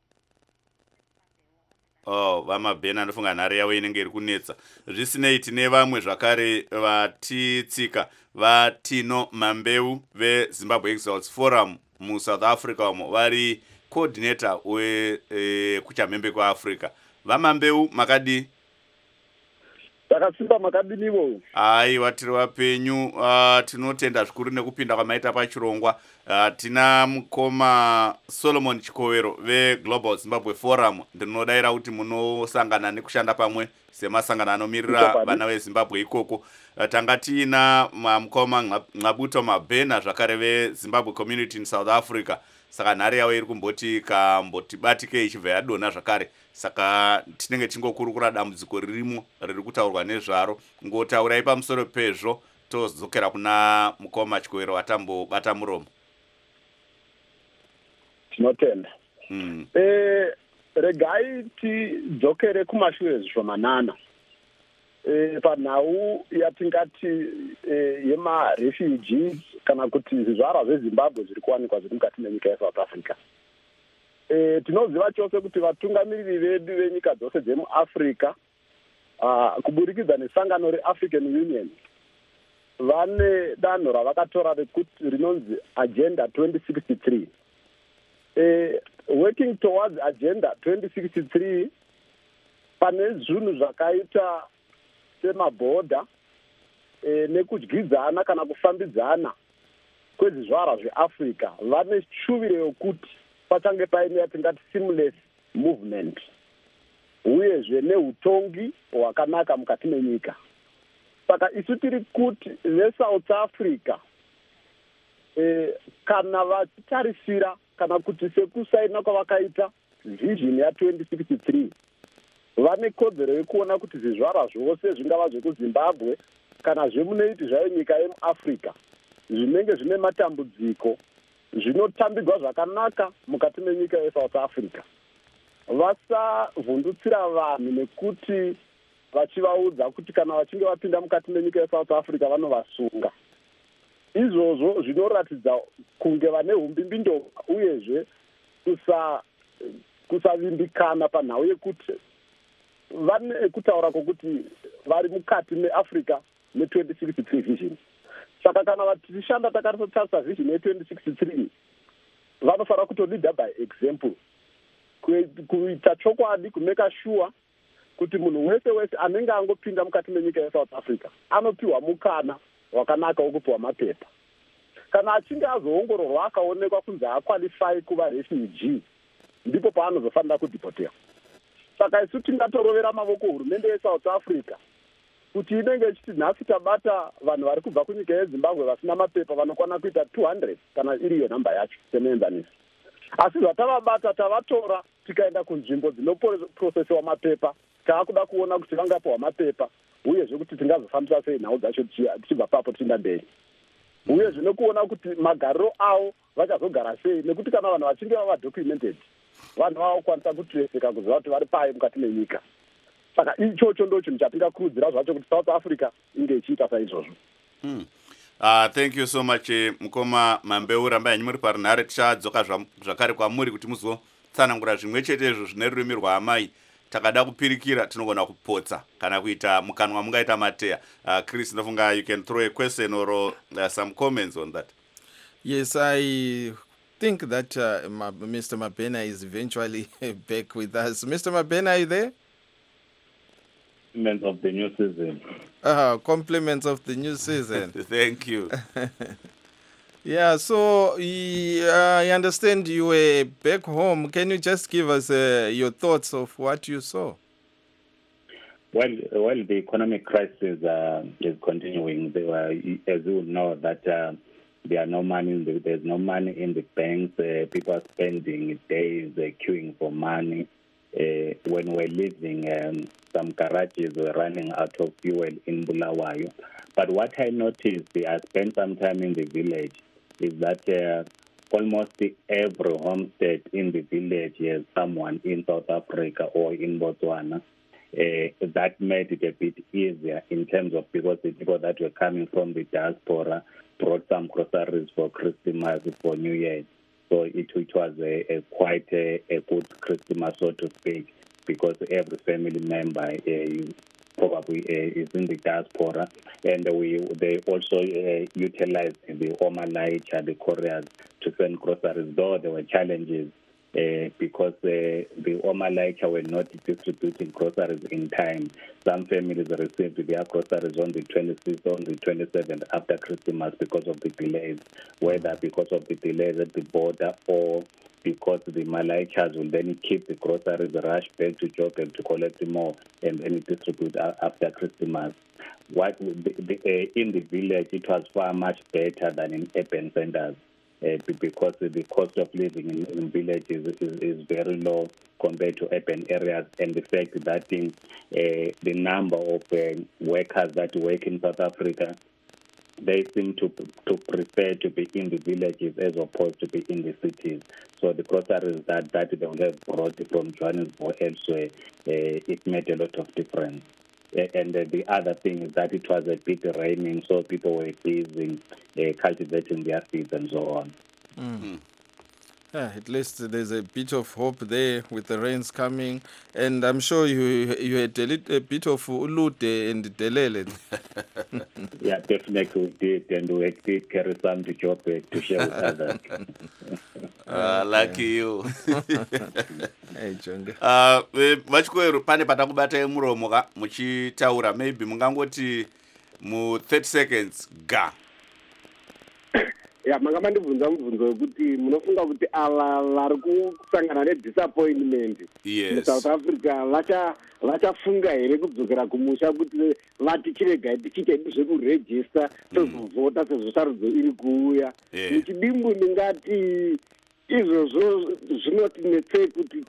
Vamabhena anofunga nhare yavo inenge iri kunetsa. Zvisinei tine vamwe zvakare vatitsika vaTino Mambeu veZimbabwe Exiles Forum muSouth Africa wamo vari coordinator wekuchamhembe kwaAfrica. Vamambeu makadi? takasimba makadinivo. Aiwa tiri vapenyu. Tinotenda zvikuru nekupinda kwamaita pachirongwa. Tina mukoma Solomon Chikovero veGlobal Zimbabwe Forum. Ndinodaira kuti munosangana nekushanda pamwe semasangano anomirira vana veZimbabwe ikoko. Tanga tiina mukoma Ng'abuto Mabhena zvakare veZimbabwe Community in South Africa. Saka nhare yavo iri kumboti kambotibatike ichibva yadona zvakare. Saka tinenge tingokurukura dambudziko ririmo riri kutaurwa nezvaro. Ngotaurai pamusoro pezvo todzokera kuna mukoma Chikovero watambobata muromo. Tinotenda. Regai tidzokere kumashure zvishomanana. Panhau yatingati yema-refugees kana kuti zvizvarwa zveZimbabwe zviri kuwanikwa zviri mukati menyika yeSouth Africa. Tinoziva chose kuti vatungamiriri vedu venyika dzose dzemuAfrica kuburikidza nesangano reAfrican Union vane danho ravakatora rekuti rinonzi Agenda 2063. Working towards Agenda 2063 pane zvinhu zvakaita semabhodha nekudyidzana kana kufambidzana kwezvizvarwa zveAfrica vane shuviro yokuti pachange paine yatingati seamless movement uyezve neutongi hwakanaka mukati menyika. Saka isu tiri kuti veSouth Africa kana vachitarisira kana kuti sekusaina kwavakaita vision ya2063 vane kodzero yekuona kuti zvizvarwa zvose zvingava zvekuZimbabwe kana zvemunoiti zvayo nyika yemuAfrica zvinenge zvine matambudziko zvinotambigwa zvakanaka mukati menyika yeSouth Africa. Vasavhundutsira vanhu nekuti vachivaudza kuti kana vachinge vapinda mukati menyika yeSouth Africa vanovasunga. Izvozvo zvinoratidza kunge vane umbimbindoga uyezve kusavimbikana panhau yekuti vane kutaura kwokuti vari mukati meAfrica ne2063 vision. Saka kana tichishanda takatotarisa vision ye2063 vanofanira kutolida by example, kuita chokwadi, kumeka sure kuti munhu wese anenge angopinda mukati menyika yeSouth Africa anopiwa mukana wakanaka wokupiwa mapepa. Kana achinge azoongororwa akaonekwa kunzi haqualify kuva refugee ndipo paanozofanira kudhipotewa. Saka isu tingatorovera mavoko hurumende yeSouth Africa kuti inenge ichiti nhasi tabata vanhu vari kubva kunyika yeZimbabwe vasina mapepa vanokwana kuita 200 kana iriyo nhamba yacho semuenzanisi. Asi zvatavabata tavatora tikaenda kunzvimbo dzinoprosesewa mapepa taakuda kuona kuti vangapiwa mapepa uyezve kuti tingazofambisa sei nhau dzacho tichibva papo tichienda mberi. Uyezve nekuona kuti magariro avo vachazogara sei nekuti kana vanhu vachinge vava documented vanhu vavakwanisa kutireseka kuziva kuti vari pai mukati menyika. Saka ichocho ndo chinhu chatingakurudzira zvacho kuti South Africa inge ichiita saizvozvo. Thank you so much mukoma Mambeu, rambai hanyu muri parinhare. Tichadzoka zvakare kwamuri kuti muzotsanangura zvimwe chetezvo zvine rurimi rwaamai. Takada kupirikira tinogona kupotsa kana kuita mukanwa mungaita mateya. Chris, ndofunga you can throw a question or some comments on that. Yes, I think that Mr. Mabhena is eventually back with us. Mr. Mabhena, are you there? Compliments of the new season. Compliments of the new season. Thank you. Yeah, so I understand you were back home. Can you just give us your thoughts of what you saw? Well, the economic crisis is continuing. As you know, that there are no money. There's no money in the banks. People are spending days queuing for money. When we're leaving, some garages were running out of fuel in Bulawayo. But what I noticed, I spent some time in the village, is that almost every homestead in the village has someone in South Africa or in Botswana. That made it a bit easier in terms of, because the people that were coming from the diaspora brought some groceries for Christmas, for New Year. So it was quite a good Christmas, so to speak, because every family member probably is in the diaspora, and they also utilized the Oma Light and the couriers to send groceries, though there were challenges because the Omalaika were not distributing groceries in time. Some families received their groceries on the 26th, on the 27th after Christmas because of the delays, whether because of the delays at the border or because the Malaikas will then keep the groceries, rush back to Joburg to collect more and then distribute after Christmas. In the village, it was far much better than in urban centers. Because the cost of living in villages is very low compared to urban areas, and the fact that the number of workers that work in South Africa, they seem to prefer to be in the villages as opposed to be in the cities. So the groceries that they would have brought from Johannesburg or elsewhere, it made a lot of difference. And the other thing is that it was a bit raining, so people were busy cultivating their seeds and so on. Yeah, at least there's a bit of hope there with the rains coming, and I'm sure you had a bit of Ulude and Delele. Yeah, definitely we did, and we did carry some to Joburg to share with others. Lucky you. Hey, Jonga. Vachikweru pane patakubatai muromo ka muchitaura, maybe mungangoti mu 30 seconds ga. Ya, manga mandibvunza mubvunzo wekuti munofunga kuti ava vari kusangana nedisappointment muSouth Africa vachafunga here kudzokera kumusha kuti vati chiregai tichiite zvekurejista tozovhota sezvo sarudzo iri kuuya. Muchidimbu ndingati izvozvo zvinotinetsei kuti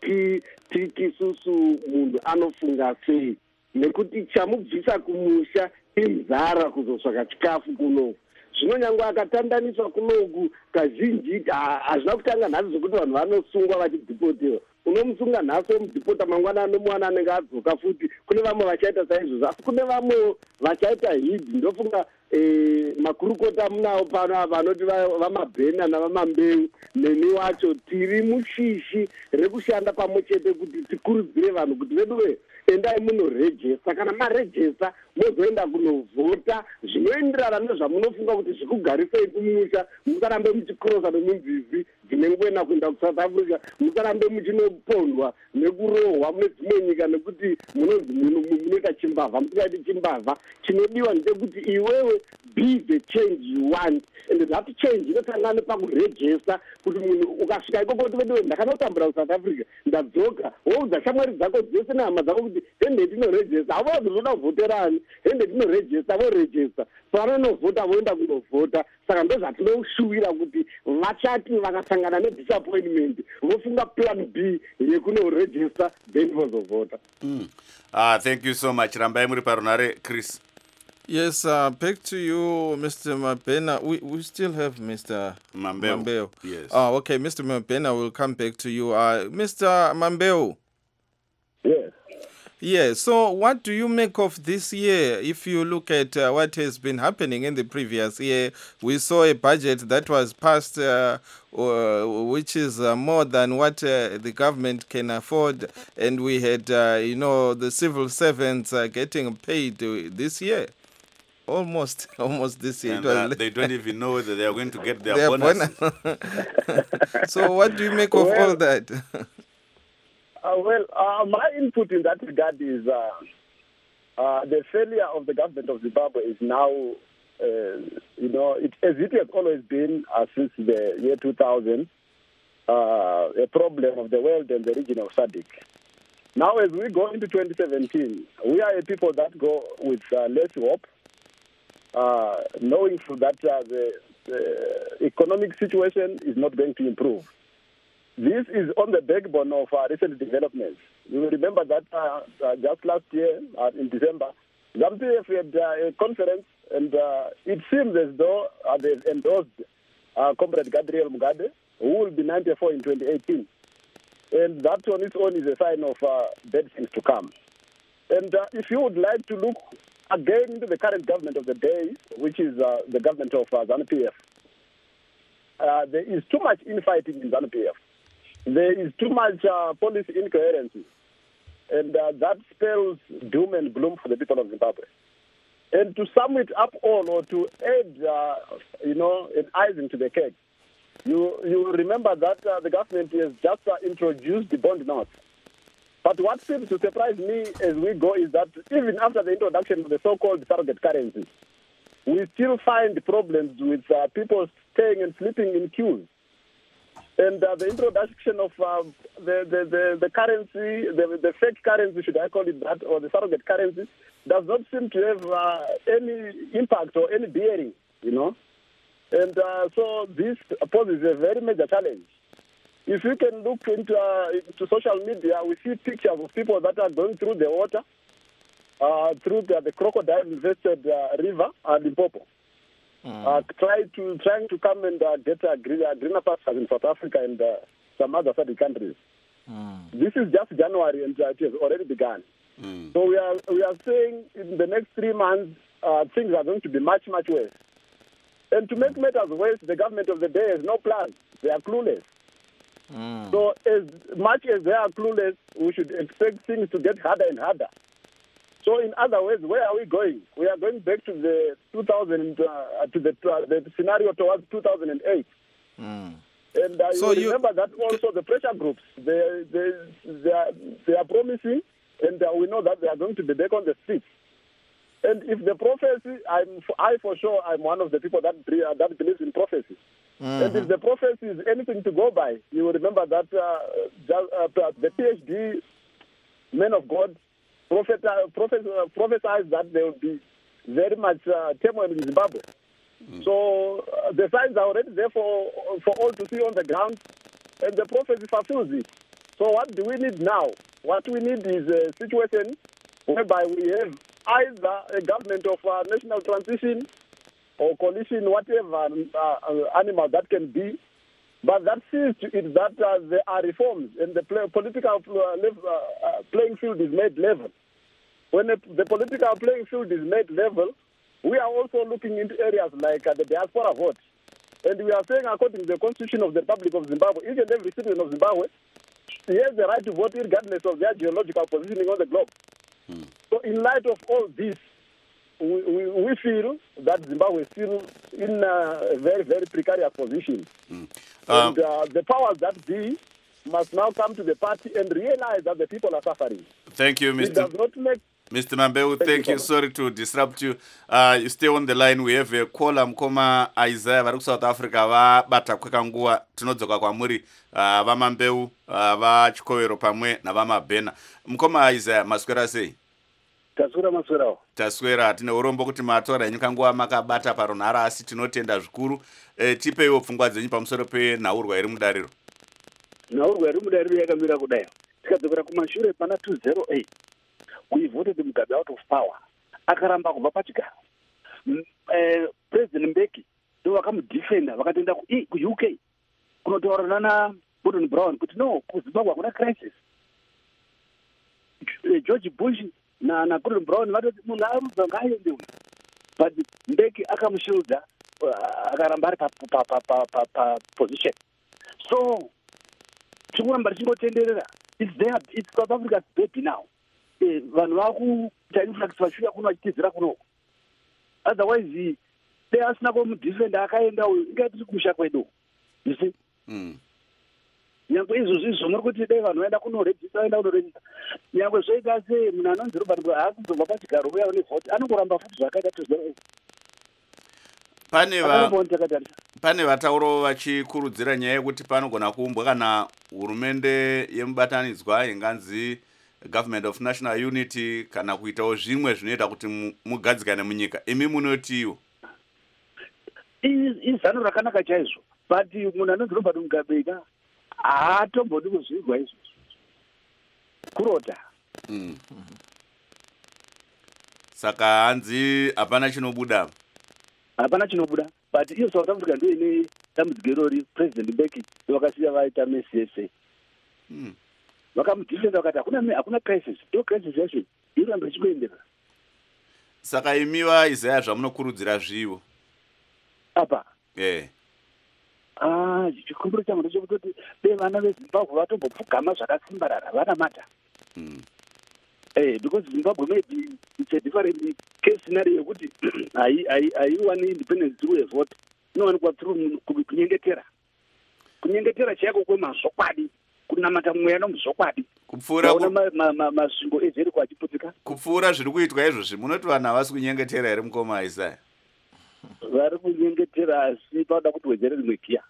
tisusu munhu anofunga sei, nekuti chamubvisa kumusha inzara kuzotsvaka chikafu kunoku. Zvino nyangwe akatandaniswa kunoku kazhinji hazvina kutanga nhasi zvokuti vanhu vanosungwa vachidhipotiwa. Unomusunga nhasi omudhipota mangwana anomuwana anenge adzoka futi. Kune vamwe vachaita saizvozvo, asi kune vamwe vachaita hidhi. Ndofunga makurukota munawo pano vanoti vamabhena navamambeu neni wacho tiri mushishi rekushanda pamwe chete kuti tikurudzire vanhu kuti vedu endai munorejesta. Kana marejesta mozoenda kunovhota zvinoenderana nezvamunofunga kuti zvikugarisei kumusha. Musarambe muchikrosa nemunzizi dzine ngwena kuenda kuSouth Africa, musarambe muchinopondwa nekurohwa mune dzimwe nyika nekuti munonzi munoita chimbavha. Musingaiti chimbavha. Chinodiwa ndechekuti iwewe be the change you want, and that change inotanga nepakurejesta kuti munhu ukasvika ikoko kuti vedu ndakanotambura kuSouth Africa ndadzoka, woudza shamwari dzako dzese nehama dzako kuti hende tinorejesta. Havo zvoda kuvhoterani, hende tinorejesta, vorejesta. Pavanonovhota voenda kunovhota. Saka ndozvatinoshuwira kuti vachati vakasangana nedisappointment vofunga plan B yekunorejesta then vozovhota. Thank you so much. Rambai muri parunare, Chris. Yes, back to you, Mr. Mabena. We still have Mr. Mambeo. Yes. Okay, Mr. Mabena, we'll come back to you. Mr. Mambeo. Yes. Yeah, so what do you make of this year? If you look at what has been happening in the previous year, we saw a budget that was passed, which is more than what the government can afford, and we had, the civil servants getting paid this year. Almost this year. And, they don't even know whether they are going to get their bonus. So what do you make of all that? My input in that regard is the failure of the government of Zimbabwe is now, as it has always been since the year 2000, a problem of the world and the region of SADC. Now, as we go into 2017, we are a people that go with less hope, knowing that the economic situation is not going to improve. This is on the backbone of recent developments. You will remember that just last year, in December, ZANU-PF had a conference, and it seems as though they've endorsed Comrade Gabriel Mugabe, who will be 94 in 2018. And that on its own is a sign of bad things to come. And if you would like to look again into the current government of the day, which is the government of ZANU-PF, there is too much infighting in ZANU-PF. There is too much policy incoherency, and that spells doom and gloom for the people of Zimbabwe. And to sum it up all, or to add, an icing to the cake, you remember that the government has just introduced the bond notes. But what seems to surprise me as we go is that even after the introduction of the so-called surrogate currencies, we still find problems with people staying and sleeping in queues. And the introduction of the currency, the fake currency, should I call it that, or the surrogate currency, does not seem to have any impact or any bearing, And so this poses a very major challenge. If you can look into social media, we see pictures of people that are going through the water, through the crocodile-infested river, Limpopo. Trying to come and get greener pastures in South Africa and some other southern countries. This is just January and it has already begun. So we are saying in the next 3 months things are going to be much, much worse. And to make matters worse, the government of the day has no plans. They are clueless. So as much as they are clueless, we should expect things to get harder and harder. So in other words, where are we going? We are going back to the 2000 to the scenario towards 2008. And so you remember that also the pressure groups they are promising, and we know that they are going to be back on the streets. And if the prophecy, I for sure I'm one of the people that believes in prophecy. And if the prophecy is anything to go by, you will remember that the PhD men of God prophesied that there will be very much turmoil in Zimbabwe. So the signs are already there for all to see on the ground, and the prophecy fulfills it. So what do we need now? What we need is a situation whereby we have either a government of national transition or coalition, whatever animal that can be, but that sees to it that there are reforms and the political playing field is made level. When the political playing field is made level, we are also looking into areas like the diaspora vote. And we are saying, according to the Constitution of the Republic of Zimbabwe, each and every citizen of Zimbabwe has the right to vote regardless of their geological positioning on the globe. So in light of all this, we feel that Zimbabwe is still in a very, very precarious position. And the powers that be must now come to the party and realize that the people are suffering. Thank you, Mr. It does not make... Mr. Mambeu, thank you. Sorry to disrupt you. You stay on the line. We have a caller, Mkoma Isaiah, vari South Africa, vabata kwekanguva tinodzoka kwamuri vamambeu vachikowero pamwe navamabhena. Mkoma Isaiah, maswera sei? Taswera tine urombo kuti matora henyu kanguva makabata paronhara, asi tinotenda zvikuru. Tipeiwo pfungwa dzenyu pamusoro penhaurwa iri mudariro. Nhaurwa iri mudariro yakamira kudai. Tikadzokera kumashure pana 208. We voted Mugabe out of power. Akaramba kubva pachigaro. President Mbeki ndo vakamudefenda vakatoenda ku-UK kunotaurana naGordon Brown kuti no, kuZimbabwe hakuna crisis. George Bush na Gordon Brown vatoti munhu arudza ngaaende uyu, but Mbeki akamushilda akaramba ari pa position. So tikuramba tichingotenderera. It's South Africa's baby now. Vanhu vakuita influx vachiuya kuno vachitizira kunoko. Otherwise dai asina kumudefenda akaenda uyu inga tiri kumusha kwedu. You see? Nyangwe izvo muri kuti dai vanhu vaenda kunorejista vaenda kunorejista. Nyangwe zvoita sei munhu anonzi Robert Mugabe haakuzobva pachigaro uya nevhoti anongoramba futi zvakaita tuzero. Pane vatauro vachikurudzira nyaya yekuti panogona kuumbwa kana hurumende yemubatanidzwa inganzi Government of National Unity kana kuitawo zvimwe zvinoita kuti mugadzikane munyika. Imi munotiwo? Izano rakanaka chaizvo, but munhu anonzi Robert Mugabe haatombodi kuzvirwa izvo. Kurota. Saka hanzi hapana chinobuda. Hapana chinobuda, but iyo South Africa ndio ine dambudziko rori President Mbeki vakasiya vaita mesi yese. Vakamudefenda vakati hakuna crisis, ndo crisis yacho iramba ichikuendera. Saka imiwa Isaiah zvamunokurudzira zvivo apa chikumbiro changu ndechekutoti dai vana veZimbabwe vatombopfugama zvakasimbarara vana mata. Because Zimbabwe maybe it's a different case scenario yekuti haiwani independence through a vote, inowanikwa through kunyengetera. kunyengetera chaiko kwemazokwadi kunamata mweya nomuzokwadi kupfuura masvingo ezeri kwachiputika kupfuura zviri kuitwa izvozvi munoti vanhu havasi kunyengetera here mukoma Isaya? vari kunyengetera asi panoda kuti wedzere rimwe giya.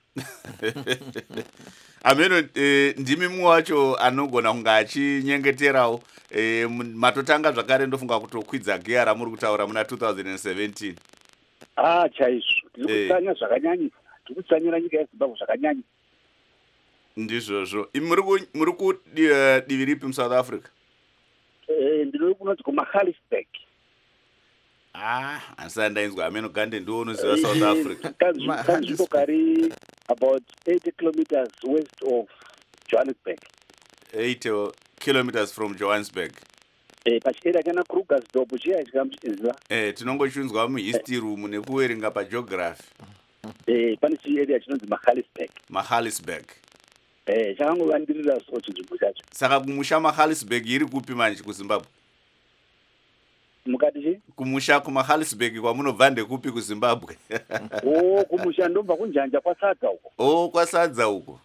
ameno ndimi mumwe wacho anogona kunge achinyengeterawo matotanga zvakare ndofunga kutokwidza giya ramuri kutaura muna 2017. Chaizvo tiri kutsanya zvakanyanyisa, tiri kutsanyira nyika yeZimbabwe zvakanyanya. Ndizvozvo. Muri kudivi ripi muSouth Africa? Ndinori kunoti kuMagaliesburg. Handisati ndainzwa ameno gande ndiwo unoziva South Africa. Kanzvimbo kari about 80 kilometers west of Johannesburg. 80 kilometers from Johannesburg. Pachiera kana Krugersdorp chiya chikamuchiziva. Tinongochunzwa muhistory room nekuwerenga pageography. Pane chiarea chinonzi Magaliesburg. Magaliesburg. Chakangovandirira so chinzvimbo chacho. Saka kumusha Magaliesburg iri kupi manje kuZimbabwe? Mukati chi? Kumusha kuMagaliesburg kwamunobva ndekupi kuZimbabwe? Kumusha ndobva kunjanja kwasadza uko. Kwasadza uko.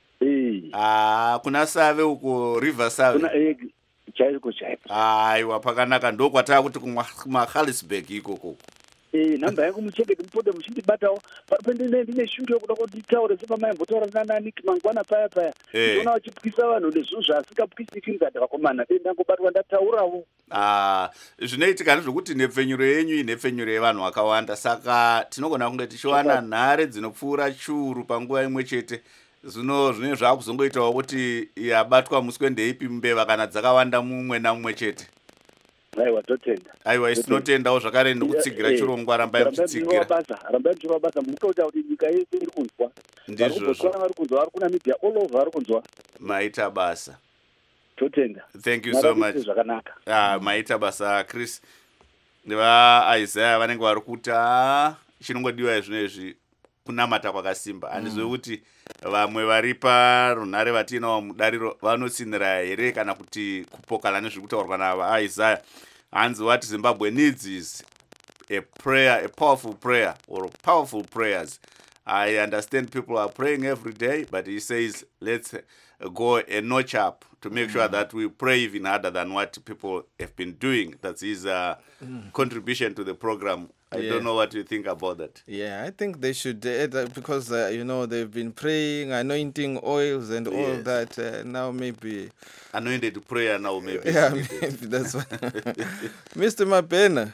Kuna Save uko, River Save. Chaiko. Aiwa, pakanaka ndokwatava kuti kuMagaliesburg ikoko. Namba yangu muchengete mupote muchindibatawo ndine shungu yokuda kuti nditaure sepamaimbotaura naNiki mangwana paya ndona vachipwisa vanhu nezvinhu zvaasingapwisiki ndikati vakomana ndangobatwa ndataurawo. Zvinoitika ndezvokuti nhepfenyuro yenyu inhepfenyuro yevanhu vakawanda, saka tinogona kunge tichiwana nhare dzinopfuura chiuru panguva imwe chete. Zvino zvakuzongoitawo kuti yabatwa muswe ndeipi mbeva kana dzakawanda mumwe namumwe chete. Aiwa, totenda. Aiwa, isinotendawo zvakare nekutsigira chirongwa, rambai muchitsigira. Rambai muchitsigira basa mutoita kuti nyika yese iri kunzwa. Ndizvo. Vari kunzwa, vari kuNamibia all over vari kunzwa. Maita basa. Totenda. Thank you so much. Zvakanaka. Maita basa Chris. NevaIsaiah vanenge vari kuta chinongodiwa izvinezvi kunamata kwakasimba. Handizwe kuti vamwe vari parunhare vatinawo mudariro vanotsinira here kana kuti kupokana nezviri kutaurwa navaIsaiah. Hanzi what Zimbabwe needs is a prayer, a powerful prayer or powerful prayers. I understand people are praying every day, but he says let's go a notch up to make sure that we pray even harder than what people have been doing. That's his contribution to the program. I don't know what you think about that. Yeah, I think they should, because, they've been praying, anointing oils and all that. Now maybe... Anointed prayer now maybe. Yeah, maybe that's what... Mr. Mabena.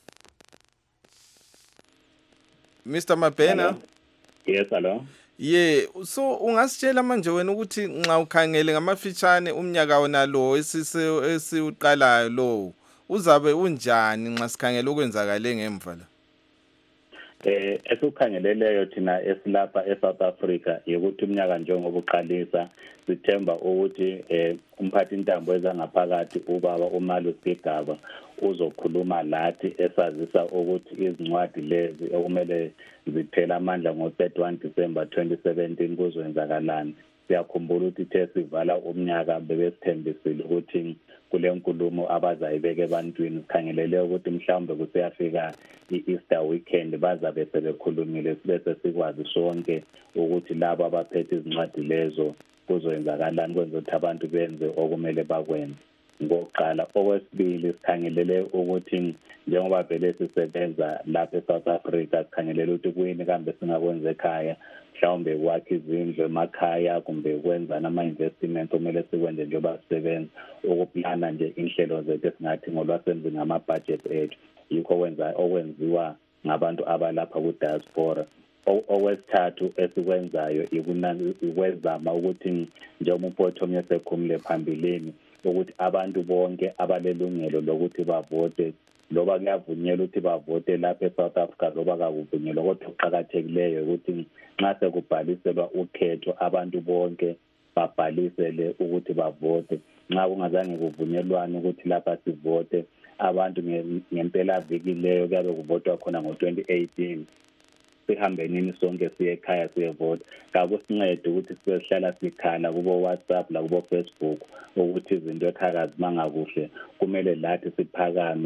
Mr. Mabena? Yes, hello. Yeah, so ungasitshela manje wena ukuthi nxa ukhangele ngamafitshane umnyaka wona lo esiuqalayo lo uzabe unjani nxa sikhangele okwenzakale ngemva la? Esikhangeleleyo thina esilapha eSouth Africa ukuthi umnyaka njengoba uqalisa sithemba ukuthi umphathi intambo ezangaphakathi ubaba uMalu Sigaba uzokhuluma lathi esazisa ukuthi izincwadi lezi okumele ziphela amandla ngo-31 December 2017 kuzoyenzakalani. Siyakhumbula ukuthi ithe sivala umnyaka bebesithembisile ukuthi kule nkulumo abazayibeka ebantwini sikhangelele ukuthi mhlawumbe kuseyafika i-Easter weekend bazabe sebekhulumile bese sikwazi sonke ukuthi labo abaphethe izincwadi lezo kuzoyenzakalani kwenza ukuthi abantu benze okumele bakwenze. Ngokuqala, okwesibili sikhangelele ukuthi njengoba vele sisebenza lapha eSouth Africa sikhangelele ukuthi kuyini kambe singakwenza ekhaya, mhlawumbe kwakha izindlu emakhaya kumbe kwenza nama-investment omele sikwenze njengoba sisebenza, ukuplana nje inhlelo zethu esingathi ngolwasenzi ngama-budget ethu. Yikho okwenziwa ngabantu abalapha ku-diaspora. Okwesithathu esikwenzayo ikwezama ukuthi njengoba uMfowethu esekhulumile phambilini ukuthi abantu bonke abalelungelo lokuthi bavote loba kuyavunyelwa ukuthi bavote lapha eSouth Africa loba kakuvunyelwa, kodwa kuqakathekileyo ukuthi nxa sekubhaliselwa ukhetho abantu bonke babhalisele ukuthi bavote. Nxa kungazange kuvunyelwane ukuthi lapha sivote abantu ngempela viki leyo kuyabe kuvotwa khona ngo-2018 sihambenini sonke siye ekhaya siyevota. Kakusincede ukuthi sihlala sikhala kubo WhatsApp lakubo Facebook ukuthi izinto ekhaya zimangakuhle kumele lathi siphakame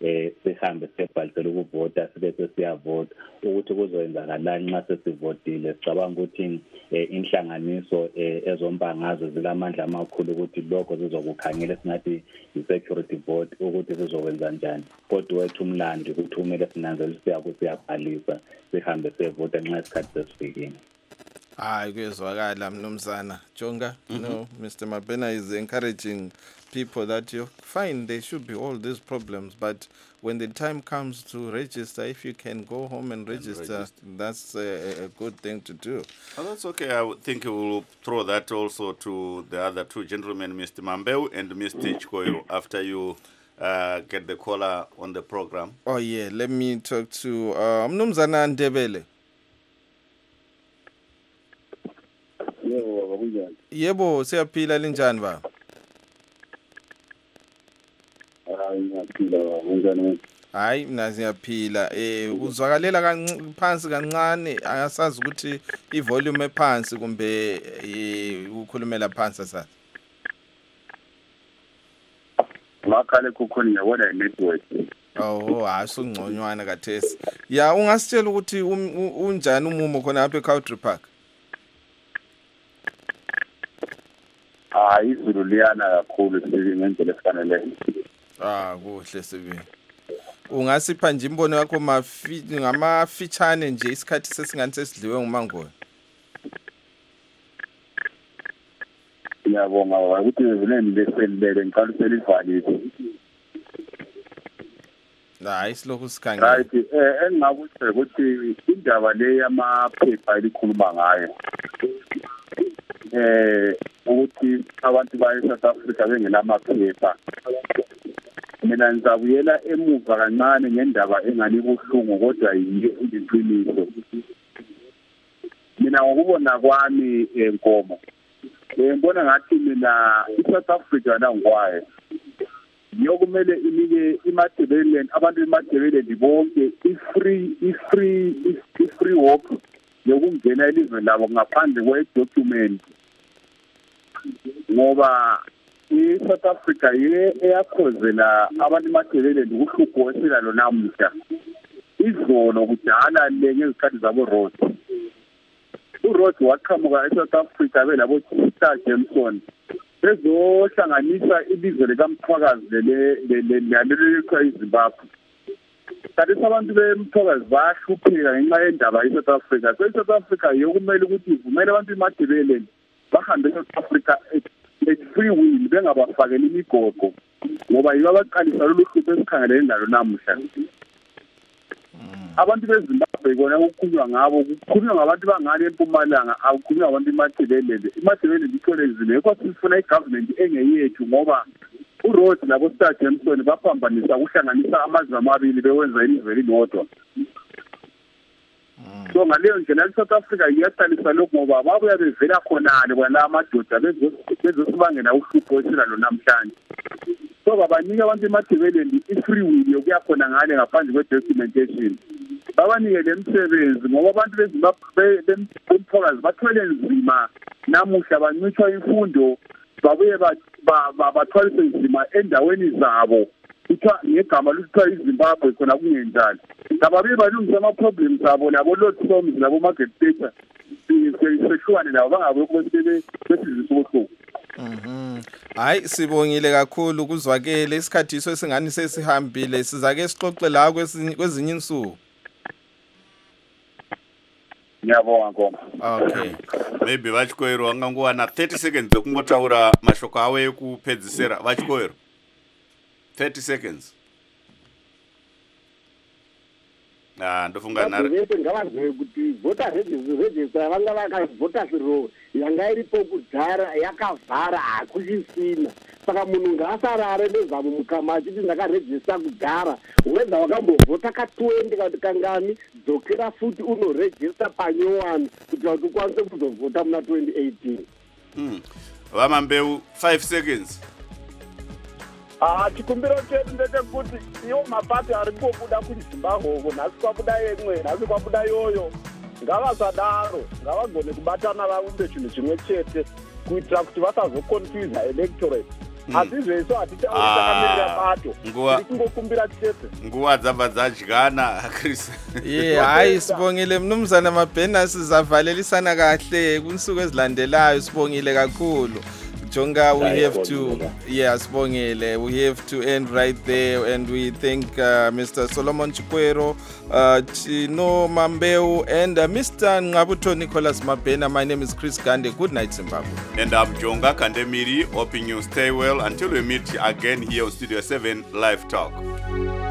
sihambe sebhalisela ukuvota sibe siyavota ukuthi kuzoyenzakalani nxa sesivotile. Sicabanga ukuthi inhlanganiso ezombangazwe zilamandla amakhulu ukuthi lokho zizokukhangela singathi i-security vote ukuthi sizokwenza njani. Kodwa wethu umlandi ukuthi kumele sinanzele siyabhalisa sihambe sevota nxa isikhathi sesifikile. Hayi kuyezwakala mnumzana Jonga. No, Mr. Mabena is encouraging people that you fine, there should be all these problems, but when the time comes to register, if you can go home and register. That's a good thing to do. Oh, that's okay. I would think we'll throw that also to the other two gentlemen, Mr. Mambeu and Mr. Chikoyo, after you get the caller on the program. Oh yeah, let me talk to Mnumzana Ndebele. Yebo, siyaphila linjani ba? Hayi mina siyaphila. Uzwakalela phansi kancane, ayasazi ukuthi ivolume ephansi kumbe ukukhulumela phansi sasa. Makale kukhona yabona network. Oh, asungconywana kathesi. Ya ungasitshela ukuthi unjani umumo khona lapha eCountry Park? Izulu liyana kakhulu sibi ngendlela efanele. Kuhle sibi. Ungasipha nje imbono yakho ngamafitshane nje isikhathi sesingani sesidliwe nguMangoya. Ngiyabonga ukuthi ivuleni leselibele ngicela selivalile. Hayi silokhu sikhangela. Right, engingakuthi ukuthi indaba le yamaphepha elikhuluma ngayo. Ukuthi abantu baseSouth Africa bengelamaphepha. Mina ngizabuyela emuva kancane ngendaba engani buhlungu kodwa yiyo iqiniso. Mina ngokubona kwami enkomo. Ngibona ngathi mina iSouth Africa nangwaye. Yokumele inike iMatabeleland abantu beMatabeleland bonke i-free walk yokungena elizwe labo ngaphandle kwe-document. Ngoba iSouth Africa eyakhozela abantu beMatabeleland ukuhlupho esilalo namuhla. Izolo kudala ngezikhathi zabo Road. uRoad waqhamuka eSouth Africa belabo Star Jameson. Bezohlanganisa ilizwe likaMthwakazi lelekho eZimbabwe. Kanti abantu beMthwakazi bahlupheka ngenxa yendaba yeSouth Africa. South Africa yokumele ukuthi ivumele abantu beMatabeleland bahambe eSouth Africa at free will bengabafakeli imigoqo ngoba yibo abaqalisa lolu hlupho esikhangelene nalo namuhla. Abantu beZimbabwe kona ukukhulunywa ngabo kukhulunywa ngabantu bangale eMpumalanga akukhulunywa ngabantu beMatabeleland. iMatabeleland ithole izimo yekho sifuna igovernment engeyethu ngoba uRoad labo Star Jameson baphambanisa ukuhlanganisa amazwe amabili bewenza ilizwe lilodwa. So ngaleyo ndlela iSouth Africa iyaqalisa lokho ngoba babuya bevela khonale kwala amadoda bezosibangela uhlupho esilalo namhlanje. So babanika abantu beMatabeleland i-free will yokuya khona ngale ngaphandle kwe-documentation. Babanike lemisebenzi ngoba abantu beMthwakazi bathwele nzima namuhla bancishwa imfundo babuye bathwalise nzima endaweni zabo. Kuthiwa ngegama lokuthiwa iZimbabwe khona kungenjani. Ngababuye balungisa ama-problems abo labo Lord Soms labo Margaret Thatcher. Sehlukane labo bangabe besizisa ubuhlungu. Hayi sibongile kakhulu kuzwakele isikhathi iso esingani sesihambile sizake sixoxe la kwezinye insuku. Ngiyabonga Nkomo. Okay. Maybe Vachikoero wangangowana 30 seconds okungotaura mashoko awe ekupedzisira. Vachikoero 30 seconds. Ndofunga nari. Ndivete ngavazwe kuti vota register vanga vakavhota ziro yanga iripo kudhara yakavhara hakusisina. Saka munhu ngaasarare nezavo mukama achiti ndakarejista kudhara. Weza wakambovhota ka20 kuti kangani dzokera futi unorejista panyowani kuti kuti ukwanise kuzovhota muna 2018. Vamambeu 5 seconds. Chikumbiro chedu ndechekuti iwo mapati ari kubuda kuZimbabwe nhasi kwabuda yemwe nhasi kwabuda yoyo ngavasadaro ngavagone kubatana vaumbe chinhu chimwe chete kuitira kuti vasazoconfuse electorate hazizveso hatitakamira bato Nguva- tichingokumbira chete nguva dzabva dzadyana Chris. hayi sibongile mnumzana Mabhena, sizavalelisana kahle kunsuku ezilandelayo. Sibongile kakhulu Jonga. We have to, sibongile, we have to end right there, and we thank Mr. Solomon Chikwero, Tino Mambeu, and Mr. Ngabuto Nicholas Mabhena. My name is Chris Gande. Good night, Zimbabwe. And I'm Jonga Kandemiri, hoping you stay well until we meet again here on Studio 7 Live Talk.